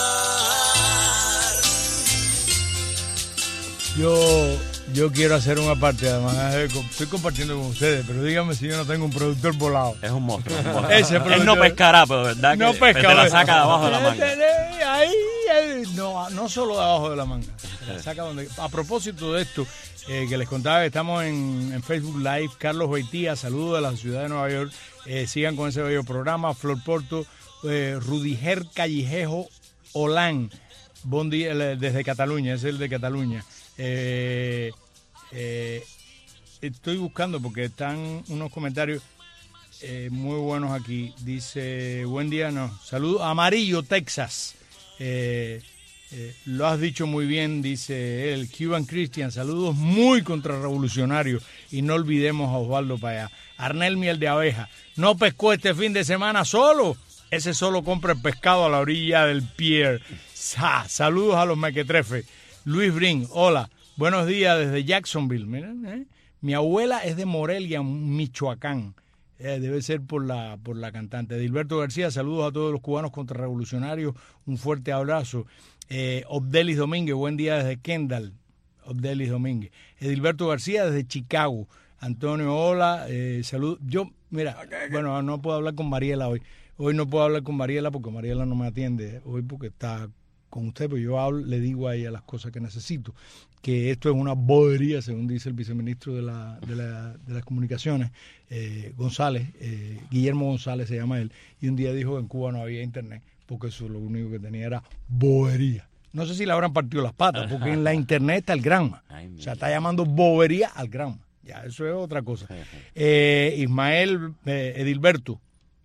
Yo, yo quiero hacer una parte, además eh, com- estoy compartiendo con ustedes, pero díganme si yo no tengo un productor volado. Es un monstruo. Un monstruo. Ese Él productor- no pescará, pero verdad no que pesca, te la ¿verdad? saca de abajo de la manga. Ahí, ahí, no, no solo de abajo de la manga. Se la saca donde. A propósito de esto, eh, que les contaba que estamos en, en Facebook Live, Carlos Beitía, saludos de la ciudad de Nueva York. Eh, sigan con ese bello programa. Flor Porto, eh, Rudiger Callejejo Olán, bon día, el- desde Cataluña, es el de Cataluña. Eh, eh, estoy buscando porque están unos comentarios eh, muy buenos aquí. Dice, buen día, no. Saludos, Amarillo, Texas. Eh, eh, lo has dicho muy bien, dice él. Cuban Christian, saludos muy contrarrevolucionarios. Y no olvidemos a Osvaldo Payá. Arnel Miel de Abeja, no pescó este fin de semana solo. Ese solo compra el pescado a la orilla del pier. Sa, saludos a los mequetrefes. Luis Brin, hola. Buenos días desde Jacksonville. Miren, eh. Mi abuela es de Morelia, Michoacán. Eh, debe ser por la por la cantante. Edilberto García, saludos a todos los cubanos contrarrevolucionarios. Un fuerte abrazo. Eh, Obdelis Domínguez, buen día desde Kendall. Obdelis Domínguez. Edilberto García desde Chicago. Antonio, hola. Eh, salud. Yo, mira, bueno, no puedo hablar con Mariela hoy. Hoy no puedo hablar con Mariela porque Mariela no me atiende hoy porque está con usted, pero yo hablo, le digo a ella las cosas que necesito, que esto es una bobería, según dice el viceministro de, la, de, la, de las comunicaciones, eh, González, eh, Guillermo González se llama él, y un día dijo que en Cuba no había internet, porque eso lo único que tenía era bobería. No sé si le habrán partido las patas, porque en la internet está el Granma, o sea, está llamando bobería al Granma, ya, eso es otra cosa. Eh, Ismael eh, Edilberto,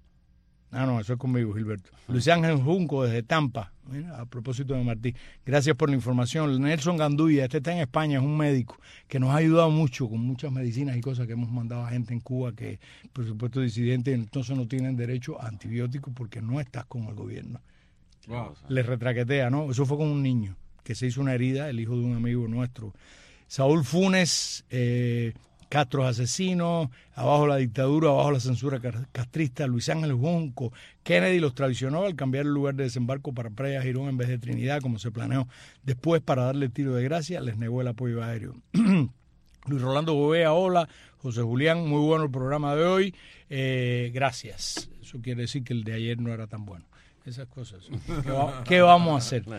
ah, no, eso es conmigo, Gilberto. Luis Ángel Junco desde Tampa. Mira, a propósito de Martí. Gracias por la información. Nelson Gandulla, este está en España, es un médico que nos ha ayudado mucho con muchas medicinas y cosas que hemos mandado a gente en Cuba que, por supuesto, disidentes, entonces no tienen derecho a antibióticos porque no estás con el gobierno. Wow. Les retraquetea, ¿no? Eso fue con un niño que se hizo una herida, el hijo de un amigo nuestro. Saúl Funes, eh, Castro asesinos, abajo la dictadura, abajo la censura castrista, Luis Ángel Junco, Kennedy los traicionó al cambiar el lugar de desembarco para Playa Girón en vez de Trinidad, como se planeó. Después, para darle el tiro de gracia, les negó el apoyo aéreo. Luis Rolando Gobea, hola. José Julián, muy bueno el programa de hoy. Eh, gracias. Eso quiere decir que el de ayer no era tan bueno. Esas cosas. ¿Qué, va, ¿Qué vamos a hacer?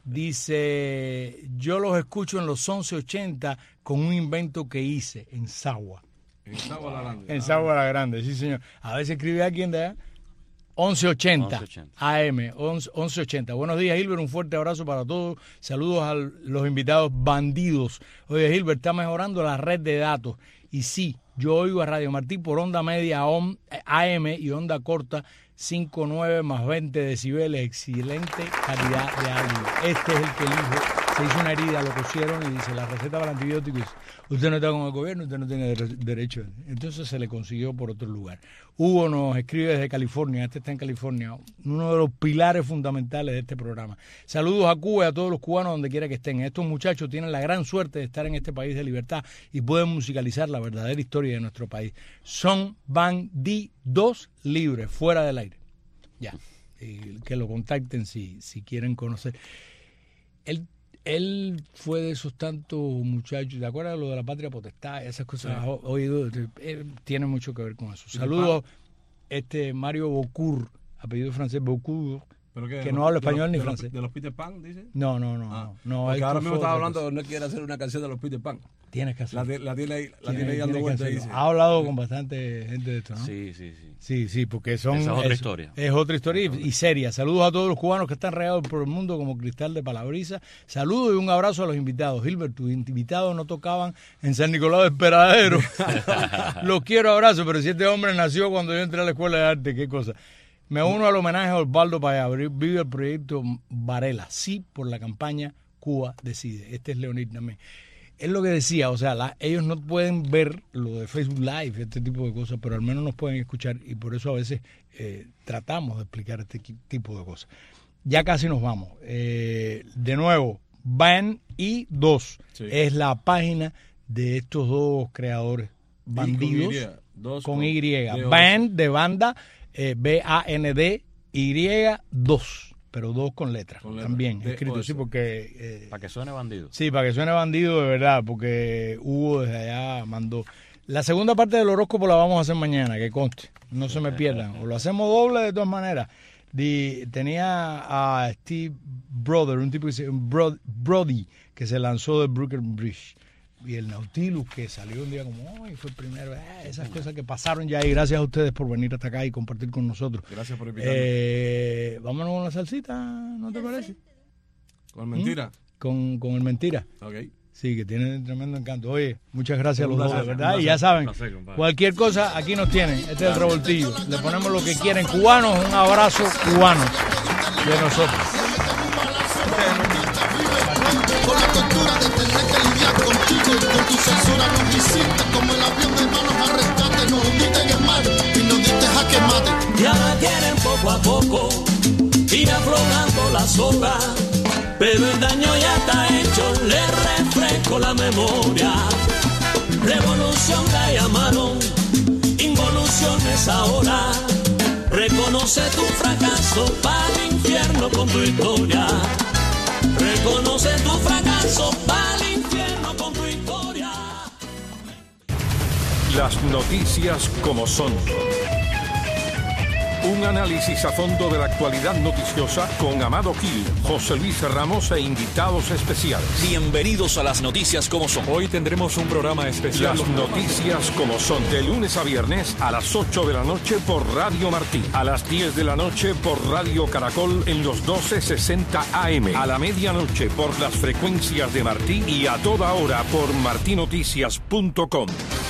Dice, yo los escucho en los once ochenta con un invento que hice en Sagua. En Sagua la Grande. En Sagua la Grande, sí señor. A ver si escribe alguien de allá. once ochenta A M, once ochenta. Buenos días, Gilbert, un fuerte abrazo para todos. Saludos a los invitados bandidos. Oye, Gilbert, está mejorando la red de datos. Y sí, yo oigo a Radio Martí por onda media A M y onda corta cinco nueve más veinte decibeles, excelente calidad de audio. Este es el que elijo. Se hizo una herida, lo cosieron y dice, la receta para antibióticos, usted no está con el gobierno, usted no tiene derecho. Entonces se le consiguió por otro lugar. Hugo nos escribe desde California, este está en California, uno de los pilares fundamentales de este programa. Saludos a Cuba y a todos los cubanos donde quiera que estén. Estos muchachos tienen la gran suerte de estar en este país de libertad y pueden musicalizar la verdadera historia de nuestro país. Son bandidos libres, fuera del aire. Ya, y que lo contacten si, si quieren conocer. Él Él fue de esos tantos muchachos, ¿te acuerdas de lo de la patria potestad? Esas cosas, sí. Oído, eh, tiene mucho que ver con eso. Saludos, este Mario Bocur, apellido francés Bocur. ¿Pero qué? que no habla español de ni los, francés. ¿De los Peter Pan, dice? No, no, no. Ah, no, porque él ahora puso mismo estaba otra hablando, cosa. no quiere hacer una canción de los Peter Pan. Tienes que hacerlo. La, de- la tiene ahí, la Tiene- tiene ahí dando tiene que vueltas. hacerlo. Dice. Ha hablado con bastante gente de esto, ¿no? Sí, sí, sí. Sí, sí, porque son... Esa es otra es, historia. Es otra historia y, y seria. Saludos a todos los cubanos que están regados por el mundo como Cristal de Palabrisa. Saludos y un abrazo a los invitados. Gilbert, tus invitados no tocaban en San Nicolás del Peradero. Los quiero, abrazo, pero si este hombre nació cuando yo entré a la Escuela de Arte, qué cosa. Me uno al homenaje a Osvaldo Payá. Vive el proyecto Varela. Sí, por la campaña Cuba Decide. Este es Leonid también. Es lo que decía, o sea, la, ellos no pueden ver lo de Facebook Live, este tipo de cosas, pero al menos nos pueden escuchar y por eso a veces eh, tratamos de explicar este tipo de cosas. Ya casi nos vamos. Eh, de nuevo, Band I dos Sí. es la página de estos dos creadores bandidos con Y, dos con con Y. D O. Band de banda, eh, B A N D Y dos. Pero dos con letras, Con letras. también, D O escrito S. así porque... eh, Para que suene bandido. Sí, para que suene bandido de verdad, porque Hugo desde allá mandó. La segunda parte del horóscopo la vamos a hacer mañana, que conste, no se me pierdan. O lo hacemos doble de todas maneras. Di- tenía a Steve Brother, un tipo que se Bro- Brody, que se lanzó del Brooklyn Bridge. Y el Nautilus, que salió un día como, ¡ay! Fue el primero. Eh, esas cosas que pasaron ya. Y gracias a ustedes por venir hasta acá y compartir con nosotros. Gracias por invitarme. Eh, vámonos con la salsita, ¿no te parece? Con mentira. ¿Mm? Con, con el mentira. Ok. Sí, que tiene tremendo encanto. Oye, muchas gracias a Un los dos, placer, ¿verdad? un Y ya placer, saben, un placer, compadre. cualquier cosa, aquí nos tienen. Este es el revoltillo. Le ponemos lo que quieren. Cubanos, un abrazo cubano de nosotros. Con la tortura de tener que lidiar contigo y con tu censura nos hiciste como el avión de manos a rescate, nos hundiste en el mar y nos diste a quemate. Y ahora quieren poco a poco ir aflojando la soga, pero el daño ya está hecho, le refresco la memoria. Revolución la llamaron, involuciones ahora. Reconoce tu fracaso, para el infierno con tu historia. Reconoce tu fracaso, va al infierno con tu historia. Las noticias como son. Un análisis a fondo de la actualidad noticiosa con Amado Gil, José Luis Ramos e invitados especiales. Bienvenidos a las noticias como son. Hoy tendremos un programa especial. Las noticias como son. De lunes a viernes a las ocho de la noche por Radio Martí. A las diez de la noche por Radio Caracol en los doce sesenta A M. A la medianoche por las frecuencias de Martí y a toda hora por martí noticias punto com.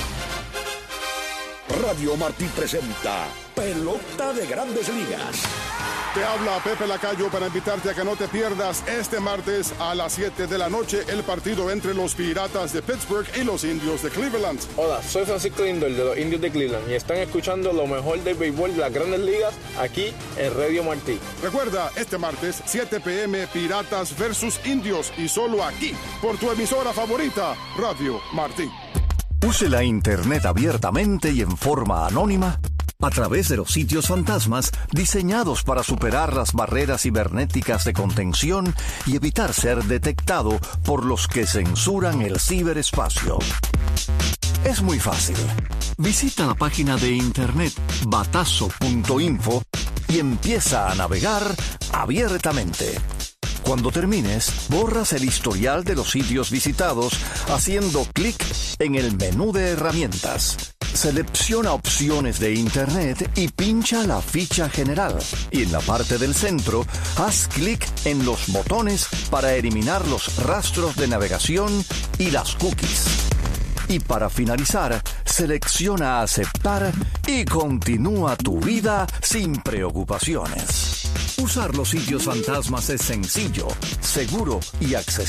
Radio Martí presenta Pelota de Grandes Ligas. Te habla Pepe Lacayo para invitarte a que no te pierdas este martes a las siete de la noche el partido entre los Piratas de Pittsburgh y los Indios de Cleveland. Hola, soy Francisco Lindor de los Indios de Cleveland y están escuchando lo mejor del béisbol de las Grandes Ligas aquí en Radio Martí. Recuerda, este martes, siete p m Piratas versus Indios y solo aquí, por tu emisora favorita, Radio Martí. Use la Internet abiertamente y en forma anónima a través de los sitios fantasmas diseñados para superar las barreras cibernéticas de contención y evitar ser detectado por los que censuran el ciberespacio. Es muy fácil. Visita la página de internet batazo punto info y empieza a navegar abiertamente. Cuando termines, borras el historial de los sitios visitados haciendo clic en el menú de herramientas. Selecciona opciones de Internet y pincha la ficha general. Y en la parte del centro, haz clic en los botones para eliminar los rastros de navegación y las cookies. Y para finalizar, selecciona aceptar y continúa tu vida sin preocupaciones. Usar los sitios fantasmas es sencillo, seguro y accesible.